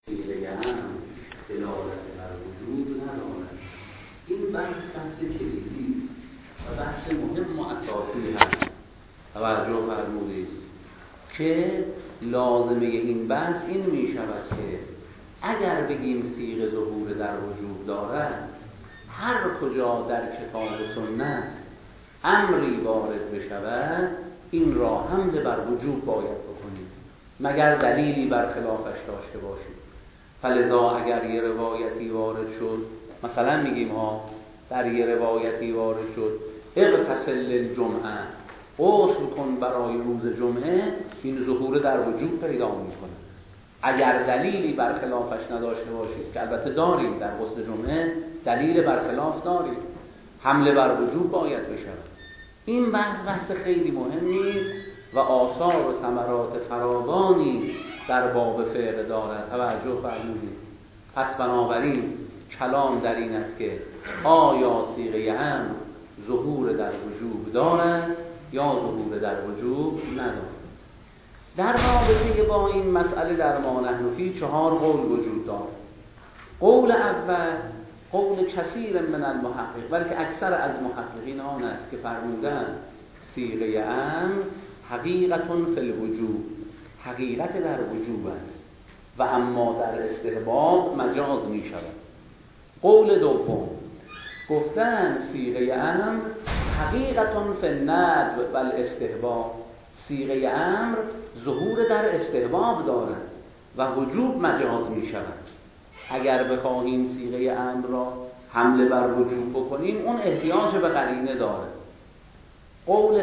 بگم دلالت بر وجود ندارد. این بحث کلیدی و بحث مهم و اساسی هست. توجه فرمودید که لازمه این بحث این می شود که اگر بگیم صیغه ظهور در وجود دارد، هر کجا در کتاب و سنت امری وارد بشود این را حمل بر وجوب باید بکنیم مگر دلیلی بر خلافش داشته باشیم. فلذا اگر یه روایتی وارد شد، مثلا میگیم در یه روایتی وارد شد اغتسل للجمعه، غسل کن برای روز جمعه، این ظهور در وجود پیدا میکنه. اگر دلیلی برخلافش نداشته باشید که البته داریم، در غسل جمعه دلیل برخلاف داریم، حمله بر وجوب باید بشود. این بحث خیلی مهم نیست و آثار و ثمرات فراوانی در باب فقه دارد. توجه فرمودید. پس بنابراین کلام در این است که آیا صیغه امر ظهور در وجوب دارد یا ظهور در وجوب ندارد. در رابطه با این مسئله در ما نحن فی 4 قول وجود دارد. قول اول قول کثیر من المحقق، بلکه اکثر از محققین آن است که فرمودند صیغه امر حقیقت فی الوجوب، حقیقت در وجوب است و اما در استحباب مجاز می شود. قول دوم گفتن صیغه امر حقیقت فی الندب و الاستحباب، صیغه امر ظهور در استحباب دارد و وجوب مجاز می شود. اگر بخواهیم صیغه امر را حمله بر وجوب بکنیم اون احتیاج به قرینه دارد. قول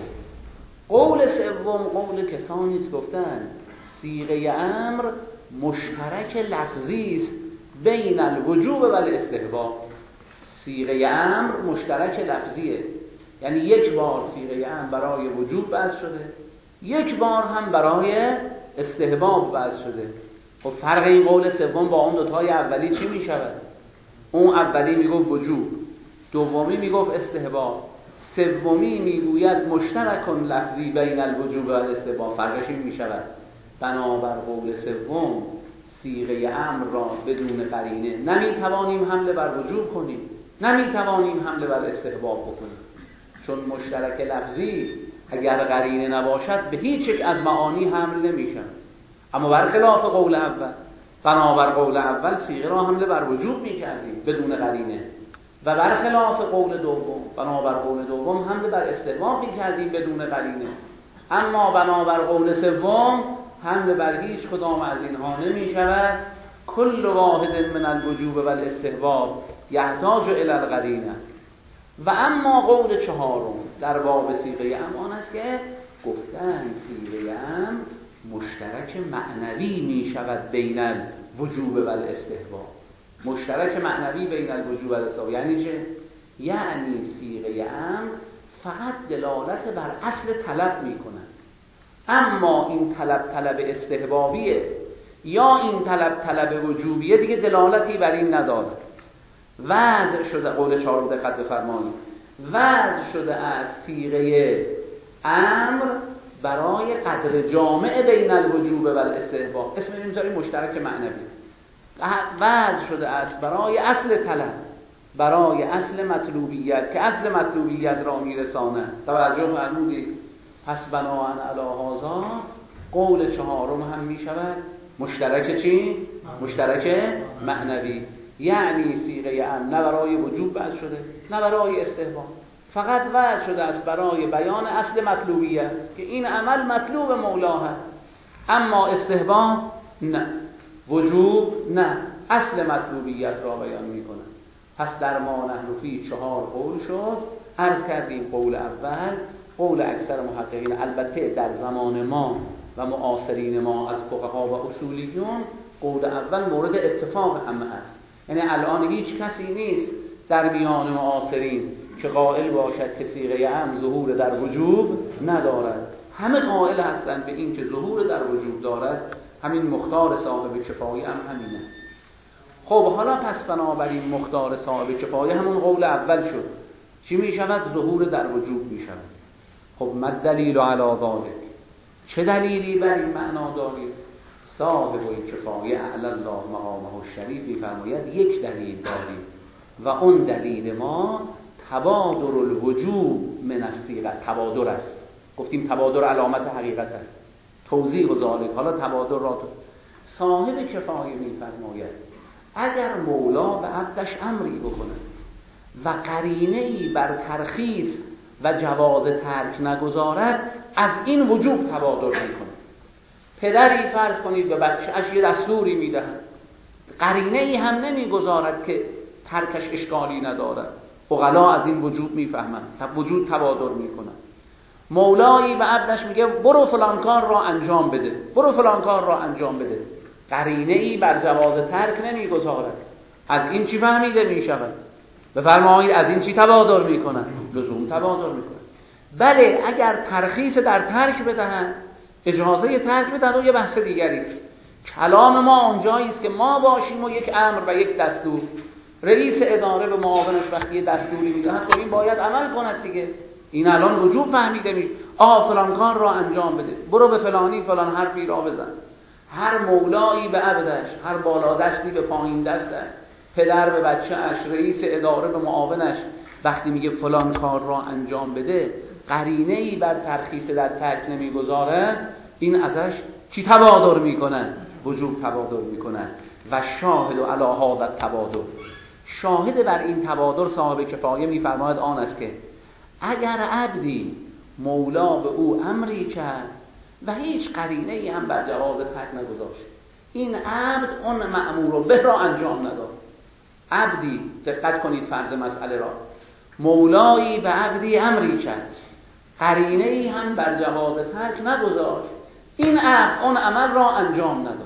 سوم قول کسانی است گفتن صیغه امر مشترک لفظی است بین الوجوب و الاستحباب. صیغه امر مشترک لفظیه، یعنی یک بار صیغه امر برای وجوب وضع شده، یک بار هم برای استحباب وضع شده. خب فرق این قول سوم با اون دوتای اولی چی می شود؟ اون اولی میگفت وجوب، دومی میگفت استحباب، سومی میگوید مشترک لفظی بین الوجوب و الاستحباب. فرقش این می شود بنابر قول سوم صیغه امر را بدون قرینه نمیتوانیم حمله بر وجوب کنیم، نمیتوانیم حمله بر استحباب بکنیم، چون مشترک لفظی اگر قرینه نباشد به هیچ یک از معانی حمل نمیشن. اما برخلاف قول اول، بنابر قول اول صیغه را حمله بر وجوب میکردیم بدون قرینه و برخلاف قول دوم، بنابر قول دوم حمله بر استحباب میکردیم بدون قرینه. اما بنابر قول سوم حمله بر هیچ کدام از اینها نمیشود. کل واحد من الوجوب و الاستحباب یحتاج الی القرینه. و اما قول چهارم در باب صیغه امر است که گفتن صیغه امر مشترک معنوی می شود بین الوجوب و الاستحباب. مشترک معنوی بین الوجوب و الاستحباب یعنی چه؟ یعنی صیغه امر فقط دلالت بر اصل طلب می کند، اما این طلب استحبابیه یا این طلب وجوبیه دیگه دلالتی بر این نداره. وضع شده، قول چهارم دقت بفرمایید، وضع شده از صیغه امر برای قدر جامع بین الوجوب و الاستحباب، اسم این میذاریم مشترک معنوی. وضع شده است برای اصل طلب، برای اصل مطلوبیت که اصل مطلوبیت را میرسانه. توجه فرمودید. پس بناهن علی هذا قول چهارم هم میشود مشترک چی؟ مشترک معنوی. یعنی صیغه امر نه برای وجوب وضع شده نه برای استحباب، فقط وضع شده است برای بیان اصل مطلوبیت که این عمل مطلوب مولا هست، اما استحباب نه، وجوب نه، اصل مطلوبیت را بیان میکنه. پس در ما نحن فی 4 قول شد. عرض کردیم قول اول قول اکثر محققین، البته در زمان ما و معاصرین ما از فقها و اصولیون قول اول مورد اتفاق همه است. یعنی الان هیچ کسی نیست در میان معاصرین که قائل باشد که صیغه امر ظهور در وجوب ندارد. همه قائل هستند به این که ظهور در وجوب دارد. همین مختار صاحب کفایه هم همین است. خب حالا پس بنابراین مختار صاحب کفایه همون قول اول شد. چی می شود؟ ظهور در وجوب می شود. خب ما دلیل علی ذلک؟ چه دلیلی بر این معنا دارید؟ صاحب الکفایه اعلی الله مقامه الشریف می‌فرماید یک دلیل داریم و اون دلیل ما تبادر الوجوب من الصیغه، تبادر است. گفتیم تبادر علامت حقیقت است. توضیح و ذالک، حالا تبادر را صاحب کفایه می‌فرماید اگر مولا به عبدش امری بکنه و قرینه‌ای بر ترخیص و جواز ترک نگذارد، از این وجوب تبادر میکنه. پدری فرض کنید به بچه‌اش یه دستوری میدهد، قرینه‌ای هم نمیگذارد که ترکش اشکالی ندارد، عقلا از این وجوب میفهمند، وجود تبادر میکنن. مولایی به عبدش میگه برو فلان کار را انجام بده، برو فلان کار را انجام بده، قرینه‌ای بر جواز ترک نمیگذارد، از این چی فهمیده میشود؟ بفرمایید از این چی تبادر میکنن؟ لزوم تبادر میکنن. بله اگر ترخیص در ترک بدهن، اجازه ترک بدهن، و یه بحث دیگری است. کلام ما اونجایی است که ما باشیم و یک امر و یک دستور، رئیس اداره به معاونش وقتی یه دستوری میدهد خب این باید عمل کند دیگه. این الان وجوب فهمیده میشه، فلان کار را انجام بده، برو به فلانی فلان حرفی را بزن. هر مولایی به عبدش، هر بالادستی به پایین دستش، پدر به بچه‌اش، رئیس اداره به معاونش وقتی میگه فلان کار را انجام بده، قرینه‌ای بر ترخیص در ترک نمیگذارد، این ازش چی تبادر میکنن؟ وجوب تبادر میکنن. و شاهد علی هذا التبادر، شاهد بر این تبادر صاحب کفایه میفرماید آن است که اگر عبدی مولا به او امری کرد و هیچ قرینه‌ای هم بر جواز ترک نگذاشت، این عبد اون مأمور به را انجام نداد. عبدی، دقت کنید فرض مسئله را، مولایی به عبدی امری کرد، قرینه‌ای هم بر جواز ترک نگذاشت، این عبد اون عمل را انجام نداد.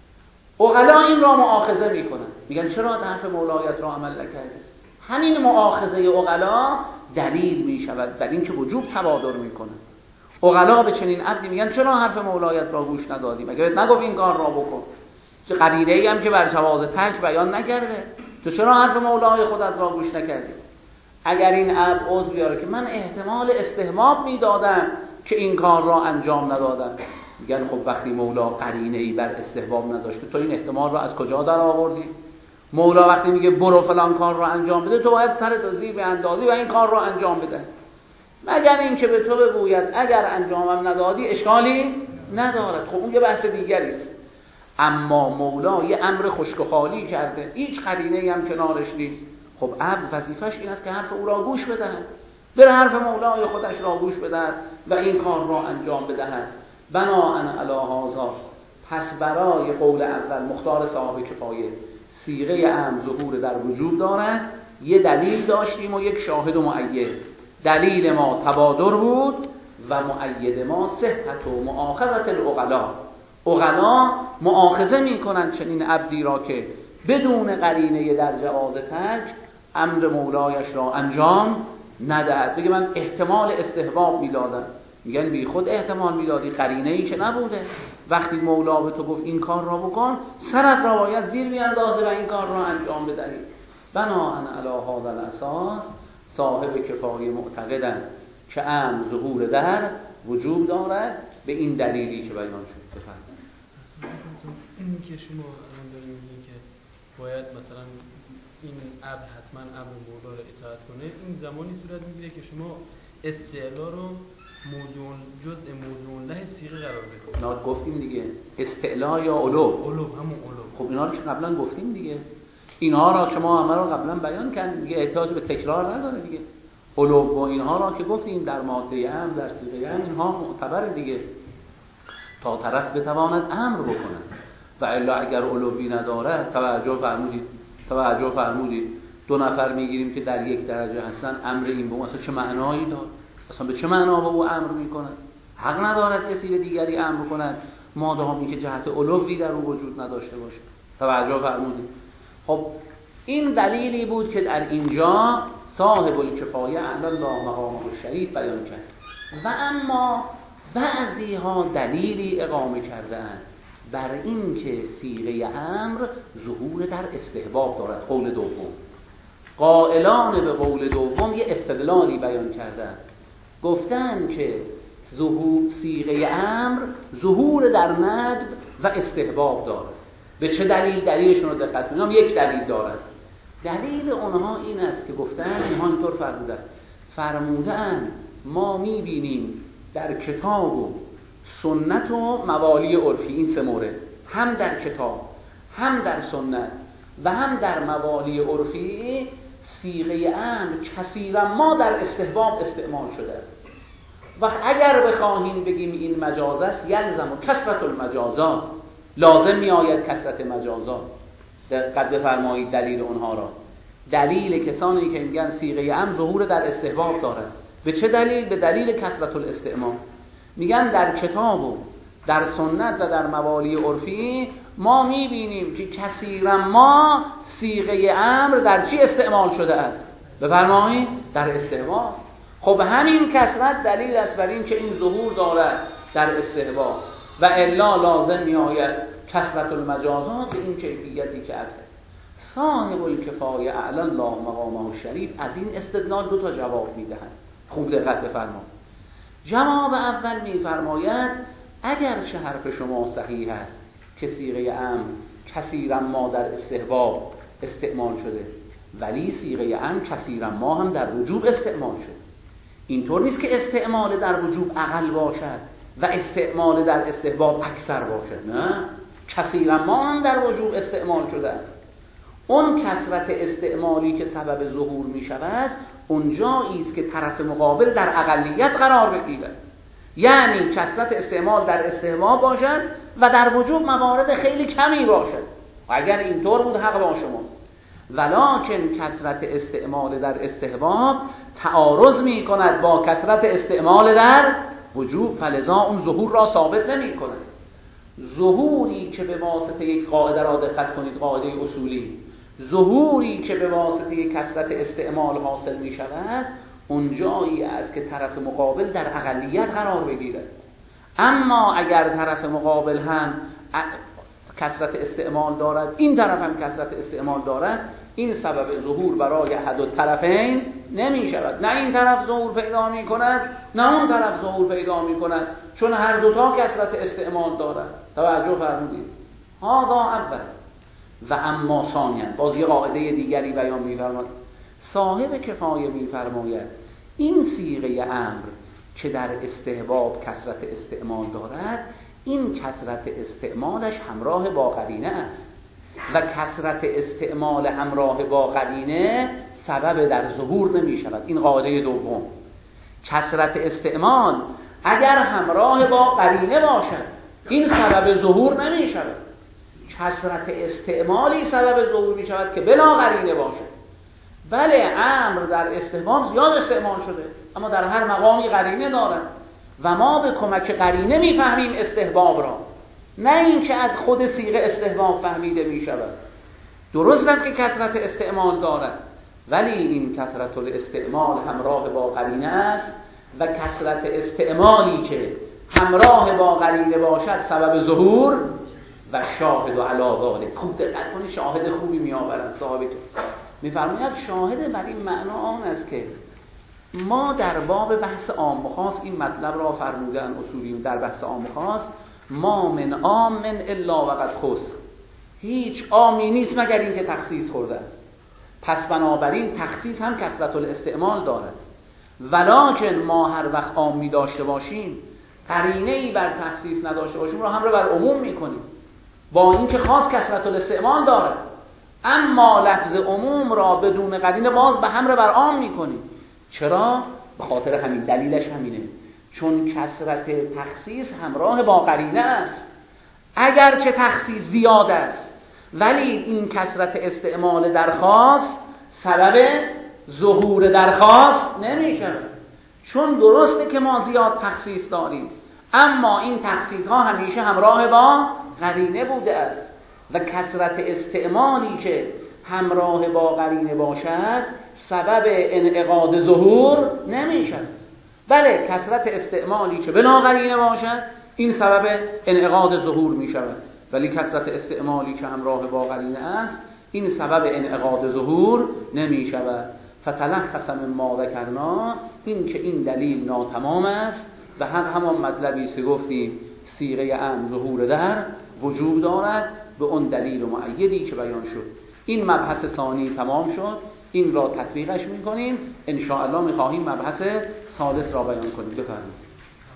عقلا این را مؤاخذه میکنن، میگن چرا حرف مولایت را عمل نکردی؟ همین مؤاخذه عقلا دلیل میشود در این که وجوب تبادر میکنن. عقلا به چنین عبدی میگن چرا حرف مولایت را گوش ندادی؟ مگه نگفت این کار را بکن؟ چه قرینه‌ای هم که بر جواز ترک بیان نکرده، تو چرا حرف مولای خودت را گوش نکردی؟ اگر این عبد عذر بیاره که من احتمال استحباب میدادم که این کار را انجام ندادم، میگن خب وقتی مولا قرینه‌ای بر استحباب نداشت، تو این احتمال را از کجا در آوردی؟ مولا وقتی میگه برو فلان کار را انجام بده، تو باید سرت زیر بیاندازی و این کار را انجام بده، مگر این که به تو بگوید اگر انجامم ندادی اشکالی ندارد. خب اون یه بحث دیگری است. اما مولا یه امر خشک و خالی کرده، هیچ قرینه‌ای هم کنارش نیست، خب عبد وظیفش این است که حرف او را گوش بدهد، بر حرف مولای خودش را گوش بدهد و این کار را انجام بدهد. بناءً علی هذا، پس برای قول اول مختار صاحب کفایه صیغه امر ظهور در وجوب دارد. یه دلیل داشتیم و یک شاهد و مؤید. دلیل ما تبادر بود و مؤید ما صحت و مؤاخذت العقلا. عقلا مؤاخذه میکنن چنین عبدی را که بدون قرینه در جواز ترک امر مولایش را انجام ندهد. بگه من احتمال استحباب میدادم، میگن بی خود احتمال میدادی، قرینه‌ای که نبوده. وقتی مولا به تو گفت این کار را بکن، سرت را باید زیر بیاندازه و این کار را انجام بدهی. بناءً علی هذا الاساس صاحب کفایه معتقدند که امر ظهور در وجوب دارد به این دلیلی که بیان شد. بفرمایید. این که شما الان دارید میگید که باید مثلا این امر حتما امر مولا را اطاعت کنه، این زمانی صورت میگیره که شما استعلا رو موضوع جزء موضوع له صیغه قرار بدید. اینا گفتیم دیگه، استعلا یا علو. علو، همون علو. خب اینا رو که قبلا گفتیم دیگه، اینها را که ما همه رو قبلا بیان کردیم دیگه، احتیاج به تکرار نداره دیگه. علو و اینها را که گفتیم در ماده امر، در صیغه امر، اینها معتبر دیگه، تا طرف بتواند امر بکنه. و الا اگر علوی نداره، توجه فرمودید 2 نفر میگیریم که در یک درجه هستن، امر این به اون اصلا چه معنایی داره؟ اصلا به چه معنا به او امر میکنه؟ حق ندارد کسی به دیگری امر کند مادامی که جهت علوی در او وجود نداشته باشه. توجه فرمودید. خب این دلیلی بود که در اینجا صاحب الکفایه اعلی الله مقامه الشریف بیان کرد. و اما بعضی ها دلیلی اقامه کردند بر این که صیغه امر ظهور در استحباب دارد. قول دوم، قائلان به قول دوم یه استدلالی بیان کردند، گفتند که صیغه امر ظهور در ندب و استحباب داره. به چه دلیل؟ دلیلشون رو دقت کنیم. یک دلیل دارن. دلیل اونها این است که گفتن، اینها اینطور فرمودن ما میبینیم در کتاب و سنت و موالی عرفی، این سه مورد، هم در کتاب هم در سنت و هم در موالی عرفی، صیغه امر کثیرا ما در استحباب استعمال شده است. و اگر بخواهیم بگیم این مجاز است، یلزم و کثرت المجازات، لازم می آید کثرت مجازات. دقت بفرمایید دلیل اونها را. دلیل کسانی که میگن صیغه امر ظهور در استحباب دارد، به چه دلیل؟ به دلیل کثرت الاستعمال. میگن در کتاب و در سنت و در موالی عرفی ما میبینیم که کثیرا ما صیغه امر در چی استعمال شده است؟ بفرمایید در استحباب. خب همین کثرت دلیل است بر این که این ظهور دارد در استحباب و الا لازم می آید کثرت المجازات به این کیفیتی که است. صاحب الکفایه اعلی الله مقامه الشریف از این استدلال دو تا جواب میدهند. خوب دقت بفرمایید. جواب اول میفرماید اگرچه حرف شما صحیح است که صیغه امر کثیرا ما در استحباب استعمال شده، ولی صیغه امر کثیرا ما هم در وجوب استعمال شده. اینطور نیست که استعمال در وجوب اقل باشد و استعمال در استحباب اکثر باشد، نه، کثیرا ما هم در وجوب استعمال شده. اون کثرت استعمالی که سبب ظهور می شود اونجایی است که طرف مقابل در اقلیت قرار بگیرد، یعنی کثرت استعمال در استحباب باشد و در وجوب موارد خیلی کمی باشد. و اگر اینطور بود حق با شما، ولکن کثرت استعمال در استحباب تعارض می کند با کثرت استعمال در وجوب، فلذا اون ظهور را ثابت نمی کند. ظهوری که به واسطه یک قاعده را دقت کنید، قاعده اصولی، ظهوری که به واسطه کثرت استعمال حاصل می شود اونجایی است که طرف مقابل در اقلیت قرار بگیرد. اما اگر طرف مقابل هم کثرت استعمال دارد، این طرف هم کثرت استعمال دارد، این سبب ظهور برای احد الطرفین نمی شود. نه این طرف ظهور پیدا می کند نه اون طرف ظهور پیدا می کند، چون هر دوتا کثرت استعمال دارد. توجه فرمودید. هذا اول. و اما ثانیا، باز یه قاعده دیگری بیان می فرماید. صاحب کفایه می فرماید این صیغه امر که در استحباب کثرت استعمال دارد، این کثرت استعمالش همراه با قرینه است و کثرت استعمال همراه با قرینه سبب در ظهور نمی شود. این قاعده دوم. کثرت استعمال اگر همراه با قرینه باشد این سبب ظهور نمی شود. کثرت استعمالی سبب ظهور می شود که بلا قرینه باشد. بله امر در استحباب زیاد استعمال شده، اما در هر مقامی قرینه دارد و ما به کمک قرینه می فهمیم استحباب را، نه این که از خود صیغه استحباب فهمیده می شود. درست است که کثرت استعمال دارد، ولی این کثرت الاستعمال همراه با قرینه است و کثرت استعمالی که همراه با قرینه باشد سبب ظهور و شاهد و علاوه. خوب دقت کنید، شاهد خوبی می آورد صاحب می‌فرماید. شاهد بر این معنا آن است که ما در باب بحث عام و خاص این مطلب را فرمودن اصولی، در بحث عام و خاص ما من عام الا وقد خص، هیچ عامی نیست مگر این که تخصیص خورده. پس بنابراین تخصیص هم کثرت الاستعمال دارد، ولکن ما هر وقت عامی داشته باشیم قرینه‌ای بر تخصیص نداشته باشیم را هم رو بر عموم می‌کنیم، با اینکه خاص کثرت الاستعمال دارد، اما لفظ عموم را بدون قرینه باز به همراه بر عام می‌کنیم. چرا؟ به خاطر همین، دلیلش همینه، چون کثرت تخصیص همراه با قرینه است. اگرچه تخصیص زیاد است ولی این کثرت استعمال درخواست سبب ظهور درخواست نمی شود، چون درسته که ما زیاد تخصیص داریم اما این تخصیص ها همیشه همراه با قرینه بوده است و کثرت استعمالی که همراه با قرینه باشد سبب انعقاد ظهور نمی شود. بله کثرت استعمالی که بلا قرینه باشد این سبب انعقاد ظهور می شود، ولی کثرت استعمالی که همراه با قرینه است این سبب انعقاد ظهور نمی شود. فتلخص مما ذکرنا، این که این دلیل ناتمام است و همان مطلبی که گفتیم صیغه امر ظهور در وجوب دارد به اون دلیل و مؤیدی که بیان شد. این مبحث ثانی تمام شد، این را تطبیقش میکنیم، ان شاء الله میخواهیم مبحث ثالث را بیان کنیم. بفرمایید.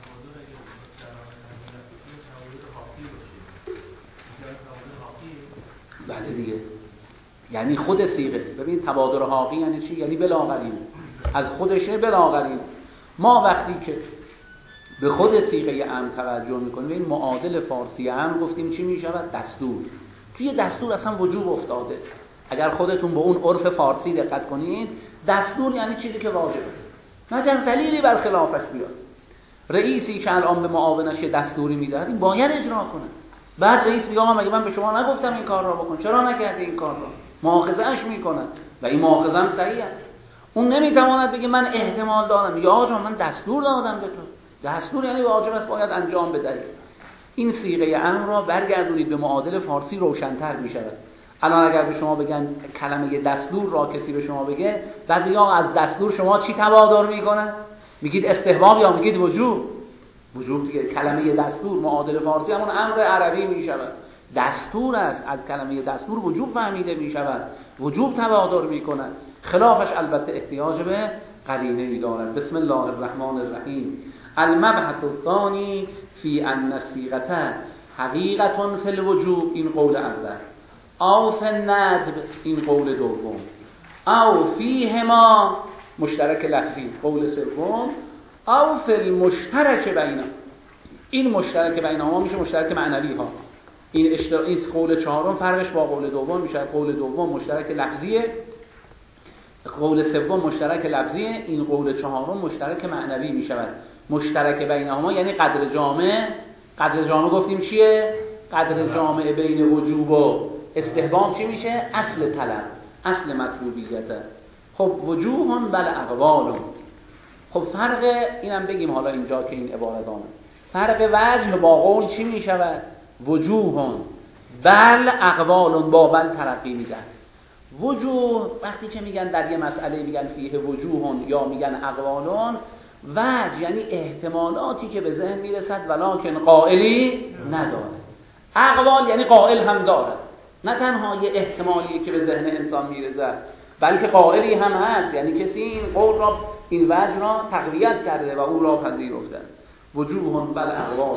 بله دیگه، یعنی خود صیغه. ببین تبادر حاقی یعنی چی؟ یعنی بلاغرین، از خودشه بلاغرین. ما وقتی که به خود صیغه امر توجه میکنیم، این معادل فارسی امر گفتیم چی میشود؟ دستور. توی دستور اصلا وجوب افتاده. اگر خودتون به اون عرف فارسی دقت کنید، دستور یعنی چیزی که واجب است، مگر دلیلی بر خلافش بیاد. رئیسی که الان به معاونش دستوری میدهد، این باید اجرا کنه. بعد رئیس میگه مگه من به شما نگفتم این کار را بکن، چرا نکردی این کار را؟ مؤاخذه‌اش میکنه و این مؤاخذه هم صحیحه. اون نمیتواند بگه من احتمال دادم، یا آقا من دستور دادم به تو. دستور یعنی واجب است، باید انجام بدهید. این صیغه امر را برگردونید به معادل فارسی، روشن‌تر میشود. الان اگر به شما بگن کلمه دستور را کسی به شما بگه، بعد یا از دستور شما چی تبادر میکنه؟ میگید استحباب یا میگید وجوب؟ وجوب دیگه. کلمه دستور معادل فارسی همون امر عربی میشود، دستور است. از کلمه دستور وجوب فهمیده میشود، وجوب تبادر میکنه. خلافش البته احتیاج به قرینه ای دارد. بسم الله الرحمن الرحیم. المبحث الثانی فی ان الصیغه حقیقة فی الوجوب، این قول اول، او فی الندب، این قول دوم، او فیهما مشترک لفظی، قول سوم، او فی المشترک بینهما، این مشترک بینهما میشه مشترک معنوی ها. این قول چهارم فرقش با قول دوم میشه، قول دوم مشترک لفظیه، قول سوم مشترک لفظیه، این قول چهارم مشترک معنوی میشود. مشترک بینهما یعنی قدر جامع. قدر جامع گفتیم چیه؟ قدر جامع بین وجوب و استحباب چی میشه؟ اصل طلب، اصل مطلوبیته. خب وجوهن بل اقوالن. خب فرق اینم بگیم حالا اینجا که این عبارت آمد، فرق وجه با قول چی میشود؟ وجوهن بل اقوالن، با بل ترقی میدن. وجوه وقتی که میگن در یه مسئله میگن فیه وجوهن یا میگن اقوالن، وجه یعنی احتمالاتی که به ذهن میرسد ولکن قائلی نداره. اقوال یعنی قائل هم داره، نه تنها یه احتمالی که به ذهن انسان میرسد بلکه قائلی هم هست، یعنی کسی این قول را، این وجه را تقویت کرده و او را پذیرفته. وجوه بل اقوال.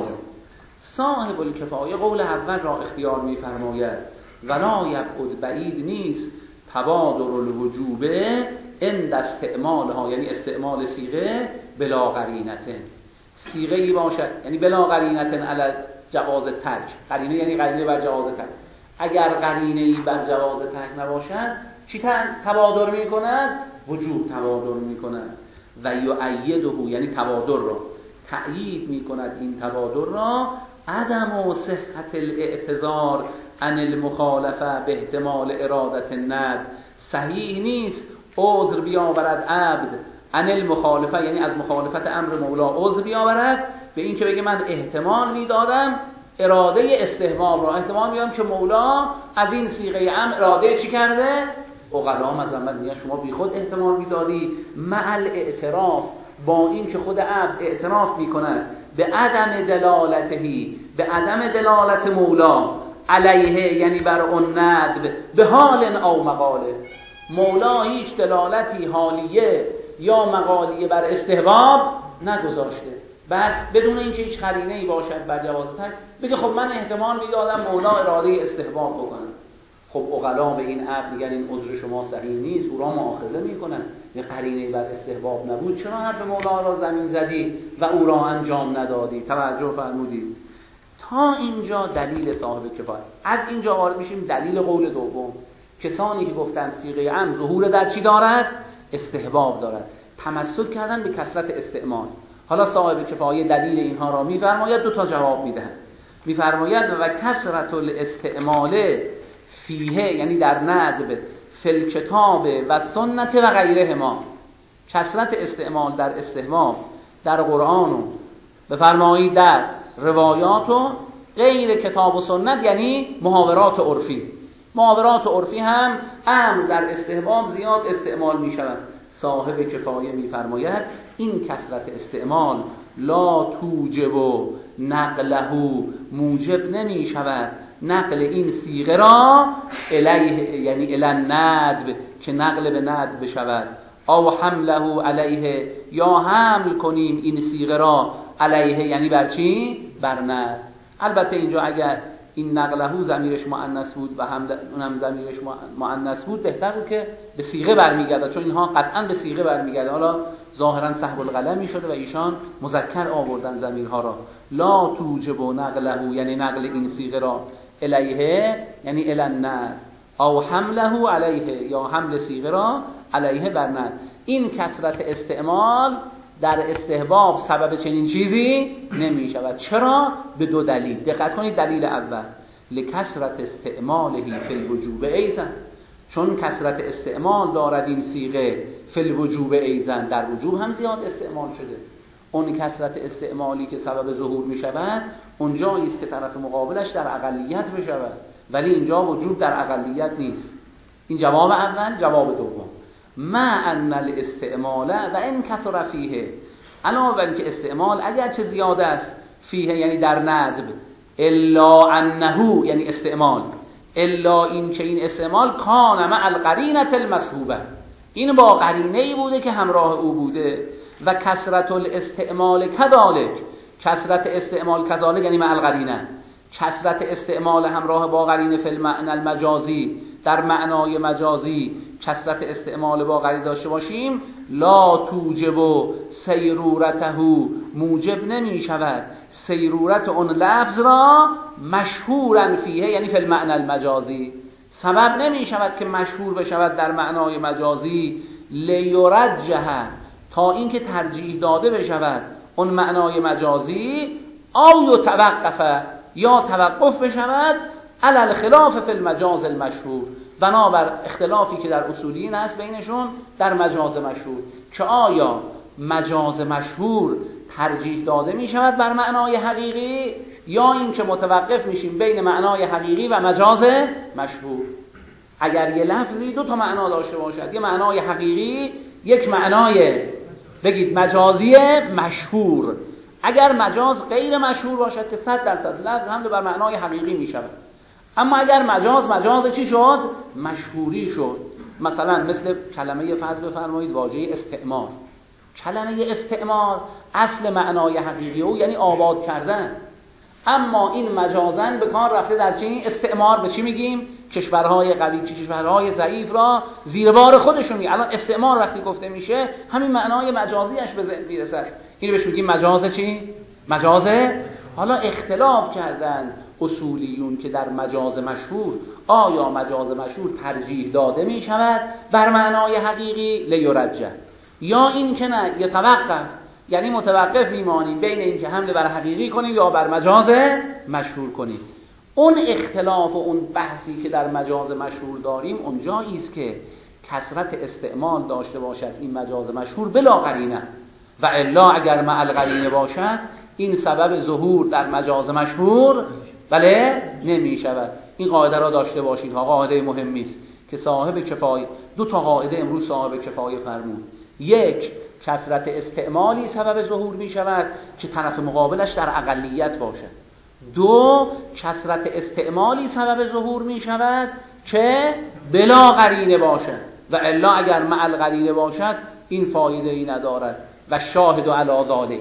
صاحب الکفایه قول اول را اختیار می‌فرماید ولا یبعد، بعید نیست، تبادر الوجوب عند استعمالها، یعنی استعمال صیغه بلا قرینه، صیغه ای باشد یعنی بلا قرینه علی جواز ترک. قرینه یعنی قرینه بر جواز ترک. اگر قرینه ای بر جواز ترک نباشد چی تبادر می‌کند؟ وجوب تبادر می‌کند. و یؤیده، یعنی تبادر را تأیید می‌کند، این تبادر را عدم و صحت الاعتذار عن المخالفه به احتمال ارادت الند. صحیح نیست عذر بیاورد عبد عن المخالفه، یعنی از مخالفت امر مولا عذر بیاورد به این که بگه من احتمال میدادم اراده استحباب را، احتمال میدم که مولا از این صیغه امر اراده چی کرده؟ عقلا مذمت میگن شما بی خود احتمال میدادی، مع الاعتراف، با این که خود عبد اعتراف میکند به عدم دلالتهی، به عدم دلالت مولا علیه، یعنی بر اون ندب، به حال او مقاله. مولا هیچ دلالتی حالیه یا مقالیه بر استحباب نگذاشته، بعد بدون اینکه هیچ قرینه‌ای باشد بر جواز ترک بگه خب من احتمال میدادم مولا اراده استحباب بکنه. خب عقلا به این عبد میگن این عذر شما صحیح نیست، او را مؤاخذه میکنن، یه قرینه‌ای بر استحباب نبود، چرا حرف مولا را زمین زدی و او را انجام ندادی؟ توجه فرمودید. تا اینجا دلیل صاحب کفایه. از اینجا وارد میشیم دلیل قول دوم. کسانی که گفتن صیغه امر ظهور در چی دارد؟ استحباب دارد، تمسک کردن به کثرت استعمال. حالا صاحب کفایه دلیل اینها را میفرماید، دو تا جواب میدهند. میفرماید و کثرت الاستعمال فیه، یعنی در ندب، فی الکتاب و سنت و غیرهما، کثرت استعمال در استحباب در قرآن و بفرمایید در روایات و غیر کتاب و سنت، یعنی محاورات عرفی. محاورات عرفی هم امر در استحباب زیاد استعمال می شود. صاحب کفایه می فرماید این کثرت استعمال لا توجب نقله، موجب نمی شود نقل این صیغه را الیه، یعنی الی الندب، که نقل به ندب بشود، او حمله علیه، یا حمل کنیم این صیغه را علیه، یعنی بر چی؟ بر ندب. البته اینجا اگر این نقله ضمیرش مؤنث بود و اونم ضمیرش مؤنث بود بهتر بود که به صیغه برمیگرده، چون اینها قطعا به صیغه برمیگرده. حالا ظاهرا سحب القلمی شده و ایشان مذکر آوردن ضمیرها را. لا توجب نقله، یعنی نقل این صیغه را، الیه یعنی الی الندب، او حمله علیه، یا حمل صیغه را علیه بر ندب. این کثرت استعمال در استحباب سبب چنین چیزی نمی شود. چرا؟ به دو دلیل. دقت کنید. دلیل اول، لکثرت استعماله فی الوجوب ایضا، چون کثرت استعمال دارد این صیغه فی الوجوب ایضا، در وجوب هم زیاد استعمال شده. اون کثرت استعمالی که سبب ظهور می شود اونجایی است که طرف مقابلش در اقلیت بشود، ولی اینجا وجوب در اقلیت نیست. این جواب اول. جواب دوم، ما ان الاستعمال و ان کثر فیه، علاوه بر اینکه استعمال اگرچه زیاده است، فیه یعنی در ندب، الا انه یعنی استعمال، الا این که این استعمال کان مع القرینه المصحوبه، این با قرینه ای بوده که همراه او بوده، و کثرت الاستعمال کذالک، کثرت استعمال کذالک یعنی مع القرینه، کثرت استعمال همراه با قرینه فی المعنى المجازی، در معنای مجازی کثرت استعمال با قرینه داشته باشیم، لا توجب سیرورته، موجب نمی شود سیرورت اون لفظ را مشهورا فیه یعنی فی المعنى المجازی، سبب نمی شود که مشهور بشود در معنای مجازی، لیرجح، تا اینکه ترجیح داده بشود اون معنای مجازی، او یتوقف، یا توقف بشود، علی الخلاف فی المجاز المشهور، بنابر اختلافی که در اصولیین هست بینشون در مجاز مشهور، که آیا مجاز مشهور ترجیح داده می شود بر معنای حقیقی، یا این که متوقف میشیم بین معنای حقیقی و مجاز مشهور. اگر یه لفظی دو تا معنا داشته باشد، یه معنای حقیقی، یک معنای بگید مجازی مشهور، اگر مجاز غیر مشهور باشد که 100% لفظ هم بر معنای حقیقی می شود، اما اگر مجاز چی شد؟ مشهوری شد. مثلا مثل کلمه فرض بفرمایید واژه استعمار، کلمه استعمار اصل معنای حقیقی او یعنی آباد کردن، اما این مجازن به کار رفته در چی؟ استعمار. به چی میگیم؟ کشورهای قوی، کشورهای ضعیف را زیر بار خودشون میگه. الان استعمار وقتی گفته میشه همین معنای مجازیش به ذهن میرسه، اینو بهش میگیم مجاز چی؟ مجازه. حالا اختلاف کردن اصولیون که در مجاز مشهور آیا مجاز مشهور ترجیح داده می شود بر معنای حقیقی لیرجح، یا این که نه یتوقف، یعنی متوقف میمانیم بین این که حمله بر حقیقی کنیم یا بر مجاز مشهور کنیم. اون اختلاف و اون بحثی که در مجاز مشهور داریم اونجایی است که کثرت استعمال داشته باشد این مجاز مشهور بلا قرینه، و الا اگر مع القرینه باشد این سبب ظهور در مجاز مشهور بله نمی شود. این قاعده را داشته باشید ها، قاعده مهمی است که صاحب کفایه، دو تا قاعده امروز صاحب کفایه فرمود. یک، کثرت استعمالی سبب ظهور می شود که طرف مقابلش در اقلیت باشد. دو، کثرت استعمالی سبب ظهور می شود که بلا قرینه باشد، و الا اگر مع القرینه باشد این فایده ای ندارد. و شاهد علی ذلک،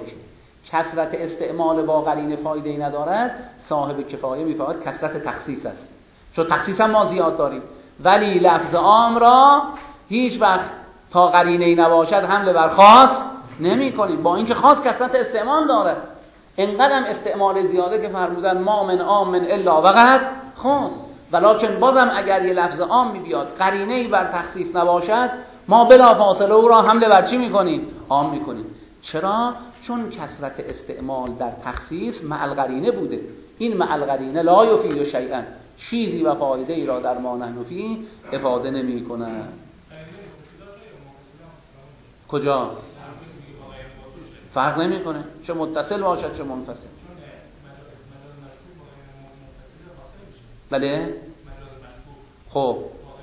کثرت استعمال با قرینه فایده ای ندارد، صاحب کفایه میفهمد کثرت تخصیص است، چون تخصیص هم ما زیاد داریم، ولی لفظ عام را هیچ وقت تا قرینه ای نباشد حمله بر خاص نمی کنیم، با اینکه خاص کثرت استعمال دارد. اینقدر استعمال زیاده که فرمودن ما من عام الا وقد خاص، ولکن بازم اگر یه لفظ عام می بیاد قرینه ای بر تخصیص نباشد ما بلا فاصله او را حمله بر چی میکنیم؟ عام میکنیم. چرا؟ چون کثرت استعمال در تخصیص مع القرینه بوده. این مع القرینه لا یفید شیئا، چیزی و فایده ای را در ما نحن فیه افاده نمی کند. کجا؟ فرق نمی کنه چه متصل باشد چه منفصل. بله؟ خب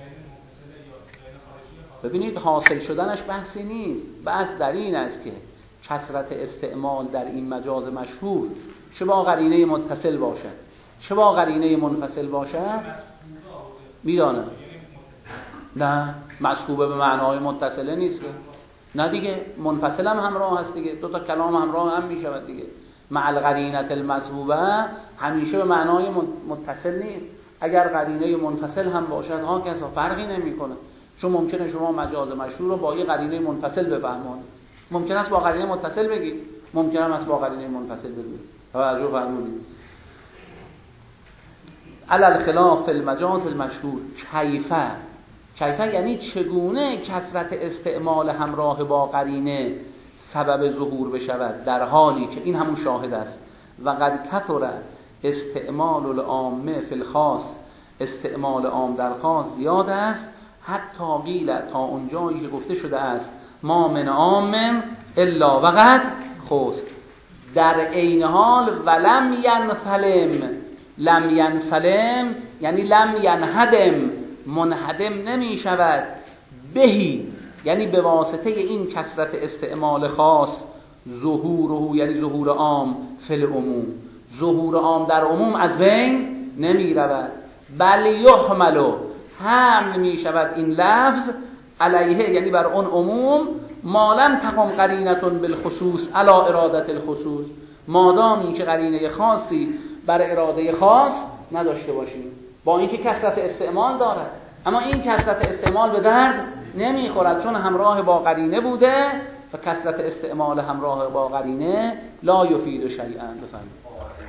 ببینید حاصل شدنش بحثی نیست، بحث در این است که کثرت استعمال در این مجاز مشهور چه با قرینه متصل باشد چه با قرینه منفصل باشد میدانم. نه مسکوبه به معنای متصله نیست که، نه دیگه منفصل هم همراه هست دیگه، دو تا کلام همراه هم میشود دیگه. مع القرینه المسبوبه همیشه به معنای متصل نیست، اگر قرینه منفصل هم باشد ها کسا فرقی نمیکنه، چون ممکنه شما مجاز مشهور رو با یه قرینه منفصل بفهمونید، ممکن است با قرینه متصل بگید، ممکن است با قرینه منفصل بگید. توجه فرمودید. علی الخلاف فی المجاز المشهور کیفه یعنی چگونه کثرت استعمال همراه با قرینه سبب ظهور بشود، در حالی که این همون شاهد است. و قد کثر استعمال العامه فی الخاص، استعمال عام در خاص زیاد است، حتی قیل تا اونجایی که گفته شده است ما من عام الا وقد خص، در عین حال ولم ینسلم، لم ینسلم یعنی لم ینهدم، منهدم نمی شود، بهی یعنی به واسطه این کثرت استعمال خاص، ظهوره یعنی ظهور عام فی العموم، ظهور عام در عموم از بین نمی رود، بل یحمل حمل می شود این لفظ علیه یعنی بر اون عموم، ما لم تقم قرینتون بالخصوص علی ارادت الخصوص، مادامی که قرینه خاصی بر اراده خاص نداشته باشیم، با اینکه کثرت استعمال دارد اما این کثرت استعمال به درد نمیخورد، چون همراه با قرینه بوده و کثرت استعمال همراه با قرینه لا یفید شیئا. بفرمایید.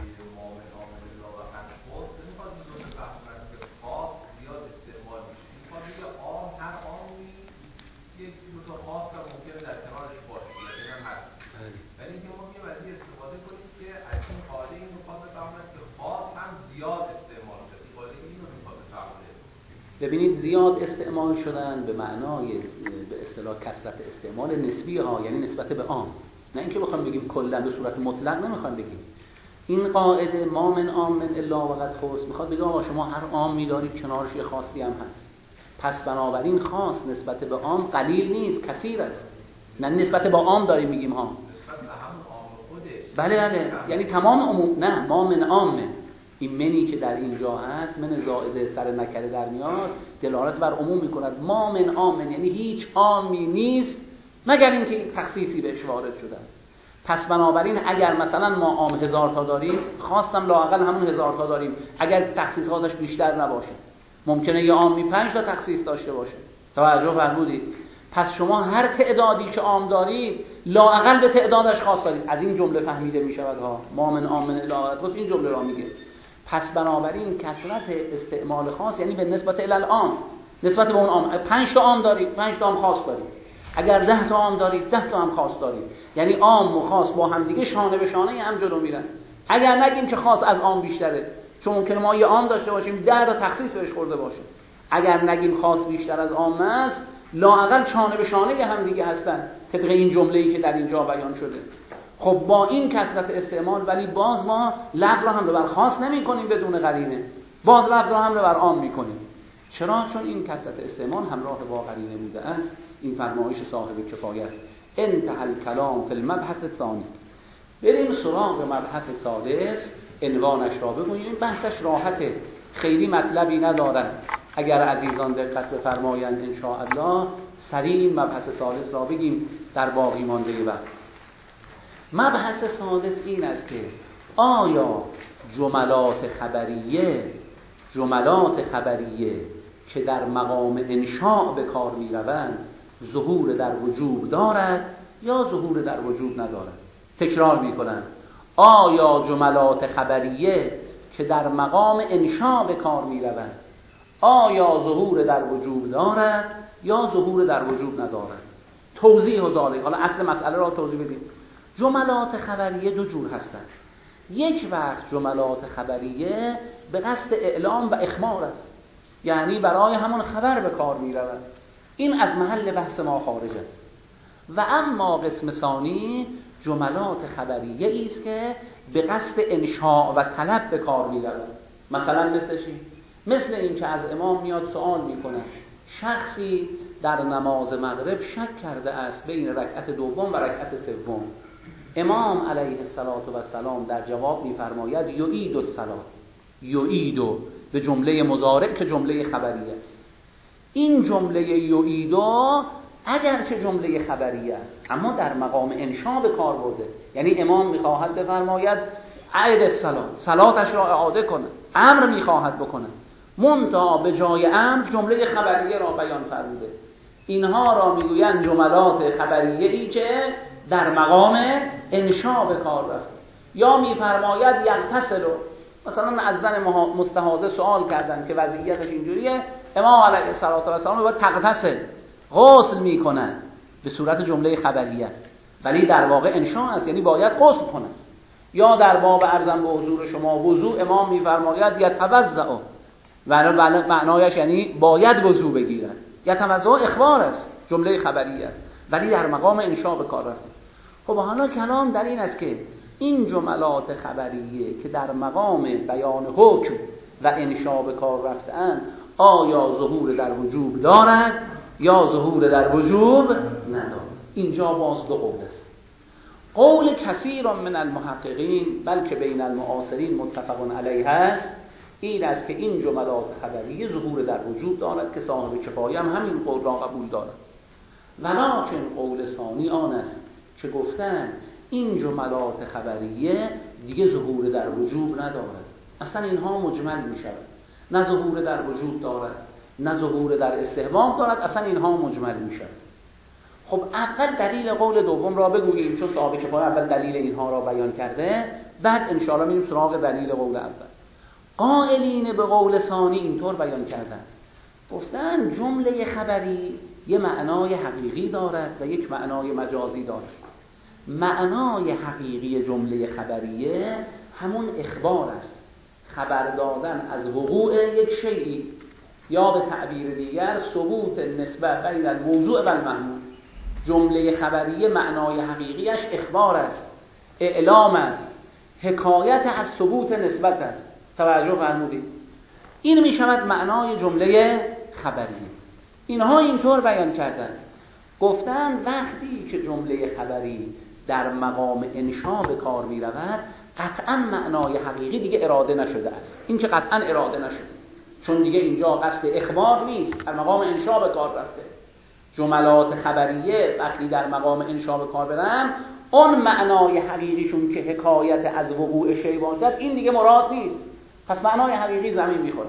ببینید زیاد استعمال شدن به معنای به اصطلاح کثرت استعمال نسبی ها، یعنی نسبت به عام، نه اینکه بخوام بگیم کلا به صورت مطلق نمیخوام بگیم. این قاعده ما من عام من الا وقد خص میخواد بگه آقا شما هر عامی دارید کنارش یه خاصی هم هست، پس بنابراین خاص نسبت به عام قلیل نیست، کثیر است. نه نسبت با عام داریم میگیم ها، بله یعنی تمام عموم، نه ما من عامه، این منی که در اینجا هست من زائد سر نکره در میاد دلالت بر عموم میکند. ما من عام یعنی هیچ عامی نیست مگر اینکه تخصیصی بهش وارد شده. پس بنابراین اگر مثلا ما عام 1000 تا داریم، خواستم لااقل همون 1000 تا داریم، اگر تخصیصاتش بیشتر نباشه، ممکنه یه عامی 5 تا تخصیص داشته باشه. توجه فرمودید؟ پس شما هر تعدادی که عام دارید لااقل به تعدادش خاص دارید. از این جمله فهمیده میشود ها ما من عام من الی، این جمله را میگه. پس بنابراین کثرت استعمال خاص یعنی به نسبت الان، نسبت به اون عام، 5 تا عام دارید 5 تا هم خاص دارید، اگر 10 تا عام دارید 10 تا هم خاص دارید، یعنی عام و خاص با هم دیگه شانه به شانه هم جلو میرن. اگر نگیم که خاص از عام بیشتره، چون ممکنه ما یه عام داشته باشیم 10 تا تخصیص بهش خورده باشه، اگر نگیم خاص بیشتر از عام است، لااقل شانه به شانه هم دیگه هستن طبق این جمله‌ای که در اینجا بیان شده. خب با این کثرت استعمال ولی باز ما لفظ را حمل بر خاص نمی کنیم بدون قرینه، باز لفظ را حمل بر عام می کنیم. چرا؟ چون این کثرت استعمال همراه با قرینه بوده است. این فرمایش صاحب کفایه است. انتهى الکلام فی المبحث الثانی. بریم سراغ مبحث سادس، عنوانش را بگوییم. بحثش راحته، خیلی مطلبی ندارد. اگر عزیزان دقت بفرمایند ان شاء الله سریع مبحث سادس را بگیم در باقی مانده وقت. مبحث سادس این است که آیا جملات خبریه که در مقام انشاء به کار می روند ظهور در وجوب دارد یا ظهور در وجوب ندارد؟ تکرار می کنم، آیا جملات خبریه که در مقام انشاء به کار می روند آیا ظهور در وجوب دارد یا ظهور در وجوب ندارد؟ توضیح و ذالک، حالا اصل مسئله را توضیح بدیم. جملات خبریه دو جور هستند. یک وقت جملات خبریه به قصد اعلام و اخبار است، یعنی برای همون خبر به کار می رود، این از محل بحث ما خارج است. و اما قسم ثانی جملات خبریه است که به قصد انشاء و طلب به کار می رود. مثلا مثل چی؟ مثل این که از امام میاد سوال می کنه شخصی در نماز مغرب شک کرده است بین رکعت دوم و رکعت سوم. امام علیه السلام در جواب می‌فرماید یعید الصلاة، یعیدو به جمله مضارع که جمله خبری است. این جمله یعیدو اگر که جمله خبری است اما در مقام انشا به کار برده، یعنی امام می‌خواهد بفرماید عید الصلاة، صلاتش را اعاده کنه، امر می‌خواهد بکنه، منتها به جای امر جمله خبریه را بیان فرموده. اینها را میگویند جملات خبریه‌ای که در مقام انشا به کار رفت. یا میفرماید یغتسل، مثلا از زن مستحاضه سوال کردن که وضعیتش اینجوریه، امام علیه السلام باید تغتسل، غسل میکنن به صورت جمله خبریه، ولی در واقع انشا است، یعنی باید غسل کنن. یا در باب ارزم به حضور شما وضوء، امام میفرماید یتوضأ، و معنایش یعنی باید وضو بگیرن. یتوضأ اخبار است، جمله خبری است، ولی در مقام انشا به کار رفته. خب حالا کلام در این است که این جملات خبریه که در مقام بیان حکم و انشا به کار رفتن آیا ظهور در وجوب دارد یا ظهور در وجوب ندارد؟ اینجا باز دو قول است. قول کثیر من المحققین، بلکه بین المعاصرین متفق علیه است، این است که این جملات خبریه ظهور در وجوب دارد که صاحب کفایه هم همین قول را قبول دارد. ولکن قول ثانی آن است که گفتن این جملات خبریه دیگه ظهور در وجوب ندارد، اصلا اینها مجمل می شود، نه ظهور در وجوب دارد نه ظهور در استحباب دارد، اصلا اینها مجمل می شود. خب اول دلیل قول دوم را بگوییم، چون صاحب کفایه اول دلیل اینها را بیان کرده، بعد ان شاء الله میریم سراغ دلیل قول اول. قائلین به قول ثانی اینطور بیان کردن، گفتن جمله خبری یه معنای حقیقی دارد و یک معنای مجازی دارد. معنای حقیقی جمله خبریه همون اخبار است، خبر دادن از وقوع یک شیئی، یا به تعبیر دیگر ثبوت نسبت بین الموضوع و المحمول. جمله خبریه معنای حقیقیش اخبار است، اعلام است، حکایت از ثبوت نسبت است. توجه فرمودید؟ این می شود معنای جمله خبریه. اینها اینطور بیان کردن، گفتن وقتی که جمله خبری در مقام انشا به کار می رود، قطعا معنای حقیقی دیگه اراده نشده است. این که قطعا اراده نشده، چون دیگه اینجا قصد اخبار نیست، در مقام انشا به کار رفته. جملات خبریه وقتی در مقام انشا به کار برن، اون معنای حقیقیشون که حکایت از وقوع شی باشد، این دیگه مراد نیست، پس معنای حقیقی زمین میخوره.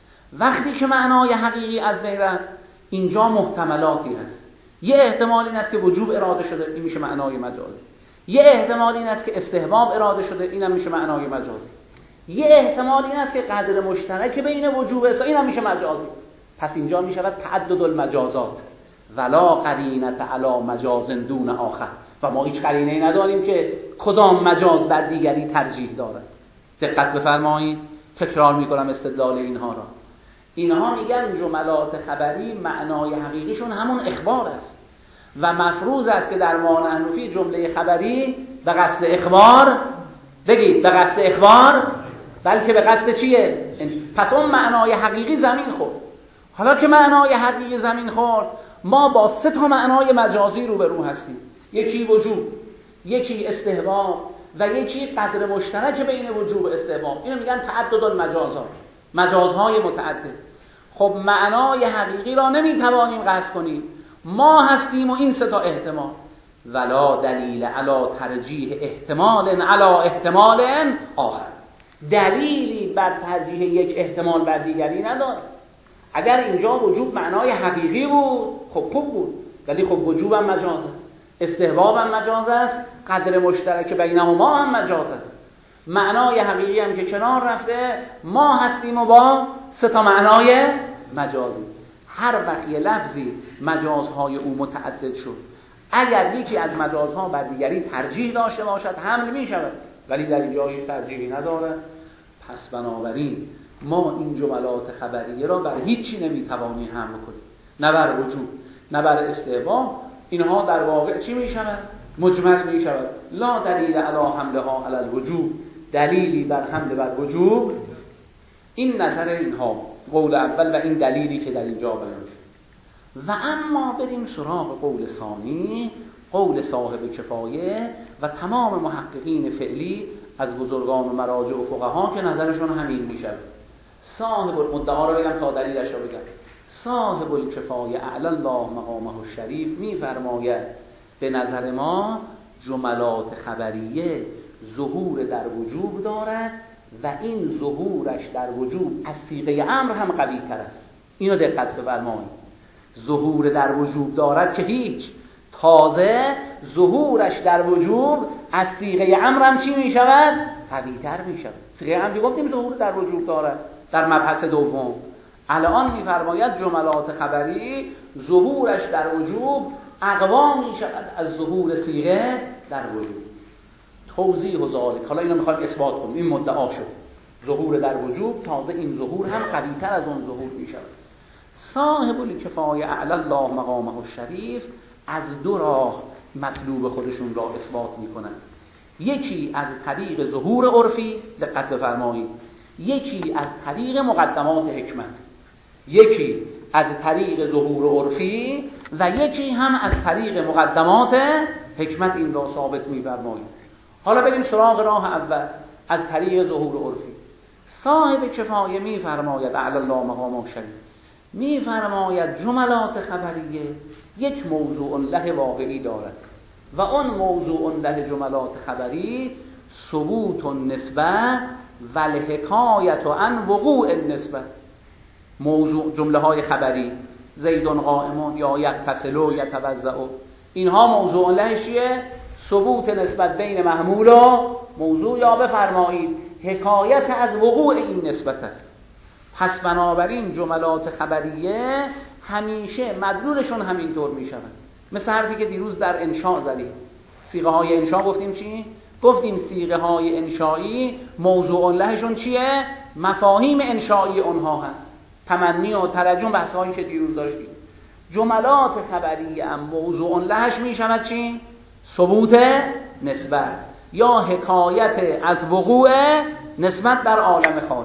وقتی که معنای حقیقی از بین رفت، اینجا محتملاتی هست. یه احتمال این است که وجوب اراده شده، این میشه معنای مجازی. یه احتمال این است که استحباب اراده شده، اینم میشه معنای مجازی. یه احتمال این است که قدر مشترک بین وجوب است، اینم میشه مجازی. پس اینجا میشود تعدد المجازات، ولا قرینه علی مجاز دون آخر، و ما هیچ قرینه‌ای نداریم که کدام مجاز بر دیگری ترجیح دارد. دقت بفرمایید، تکرار میکنم استدلال اینها را. اینها میگن جملات خبری معنای حقیقیشون همون اخبار است و مفروض است که در ما نحن فی جمله خبری به قصد اخبار، بگید به قصد اخبار، بلکه به قصد چیه؟ پس اون معنای حقیقی زمین خورد. حالا که معنای حقیقی زمین خورد، ما با سه تا معنای مجازی روبرو هستیم، یکی وجوب، یکی استحباب و یکی قدر مشترک بین وجوب و استحباب. اینو میگن تعدد المجازات، مجازهای متعدد. خب معنای حقیقی را نمیتوانیم قصد کنیم، ما هستیم و این سه تا احتمال. ولا دلیل علی ترجیح احتمال علی احتمال آخر، دلیلی بر ترجیح یک احتمال بر دیگری نداره. اگر اینجا وجوب معنای حقیقی بود خب خوب بود، ولی خب وجوب هم مجاز است، استحباب هم مجاز است، قدر مشترک بینهما هم مجاز است. معنای حقیقی هم که کنار رفته، ما هستیم و با سه تا معنای مجازی. هر وقت یه لفظی مجازهای او متعدد شد، اگر یکی از مجازها بر دیگری ترجیح داشته باشد حمل می شود، ولی در اینجا هیچ ترجیحی نداره. پس بنابراین ما این جملات خبریه را بر هیچی نمیتوانیم حمل کنیم، نه بر وجوب نه بر استحباب. اینها در واقع چی می شود؟ مجمل می شود. لا دلیل علی حملها علی الوجوب، دلیلی بر حمل بر وجوب. این نظر اینها، قول اول و این دلیلی که در اینجا بیان شد. و اما بریم سراغ قول ثانی، قول صاحب کفایه و تمام محققین فعلی از بزرگان و مراجع و فقها که نظرشون همین میشه. صاحب المدعا رو بگم تا دلیلش رو بگم. صاحب الکفایه اعلی الله مقامه الشریف میفرماید به نظر ما جملات خبریه ظهور در وجوب دارد و این ظهورش در وجوب از صیغه امر هم قوی تر است. اینو دقت بفرمایید. ظهور در وجوب دارد که هیچ، تازه ظهورش در وجوب از صیغه امر هم چی می شود؟ قوی تر می شود. صیغه امر گفتیم ظهور در وجوب دارد در مبحث دوم. الان می فرماید جملات خبری ظهورش در وجوب اقوا می شود از ظهور صیغه در وجوب. توضیح و ذالک، حالا اینو میخوایم اثبات کنیم. این مدعا شد ظهور در وجوب، تازه این ظهور هم قوی تر از اون ظهور می شود. صاحب الکفایه اعلی الله مقامه الشریف از دو راه مطلوب خودشون را اثبات میکنن. یکی از طریق ظهور عرفی، دقت بفرمایید، یکی از طریق مقدمات حکمت. یکی از طریق ظهور عرفی و یکی هم از طریق مقدمات حکمت این را ثابت می‌فرمایید. حالا بریم سراغ راه اول از طریق ظهور عرفی. صاحب کفایه می‌فرماید اعلی الله مقامه الشریف، می‌فرماید جملات خبریه یک موضوع له واقعی دارد و اون موضوع له جملات خبری ثبوت النسبه و الحکایت عن وقوع النسبه. موضوع جمله های خبری زید قائم یا یغتسل و یتوضأ، اینها موضوع له چیه؟ ثبوت نسبت بین محمول و موضوع، یا بفرمایید حکایت از وقوع این نسبت است. پس بنابراین جملات خبریه همیشه مدلولشون همینطور می شود. مثل حرفی که دیروز در انشاء زدیم، صیغه های انشاء گفتیم چی؟ گفتیم صیغه های انشایی موضوع لهشون چیه؟ مفاهیم انشایی اونها هست، تمنی و ترجم، بحث هایی که دیروز داشتیم. جملات خبریه هم موضوع لهش می شود چی؟ ثبوت نسبت یا حکایت از وقوع نسبت در عالم خارج.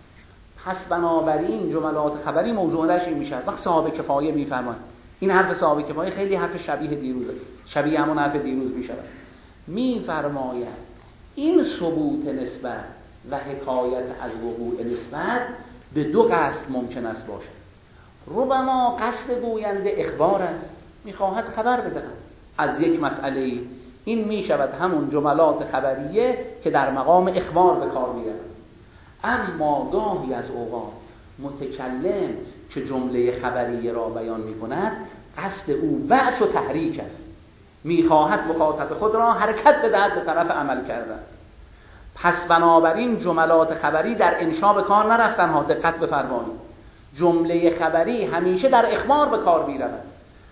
پس بنابراین جملات خبری موضوع لهش این می شود. وقت صاحب کفایه می فرماید، این حرف صاحب کفایه خیلی حرف شبیه دیروزه، شبیه همون حرف دیروز می شود. می فرماید این ثبوت نسبت و حکایت از وقوع نسبت به دو قصد ممکن است باشد. ربما قصد گوینده اخبار است، میخواهد خبر بدهد از یک مسئله، این می شود همون جملات خبریه که در مقام اخبار به کار می رود. اما گاهی از اوقات متکلم که جمله خبریه را بیان می کند قصد او بعث و تحریک است، میخواهد مخاطب خود را حرکت بدهد به طرف عمل کردن. پس بنابراین جملات خبری در انشاء به کار نرفتن ها، دقت بفرمایید. جمله خبری همیشه در اخبار به کار می رود.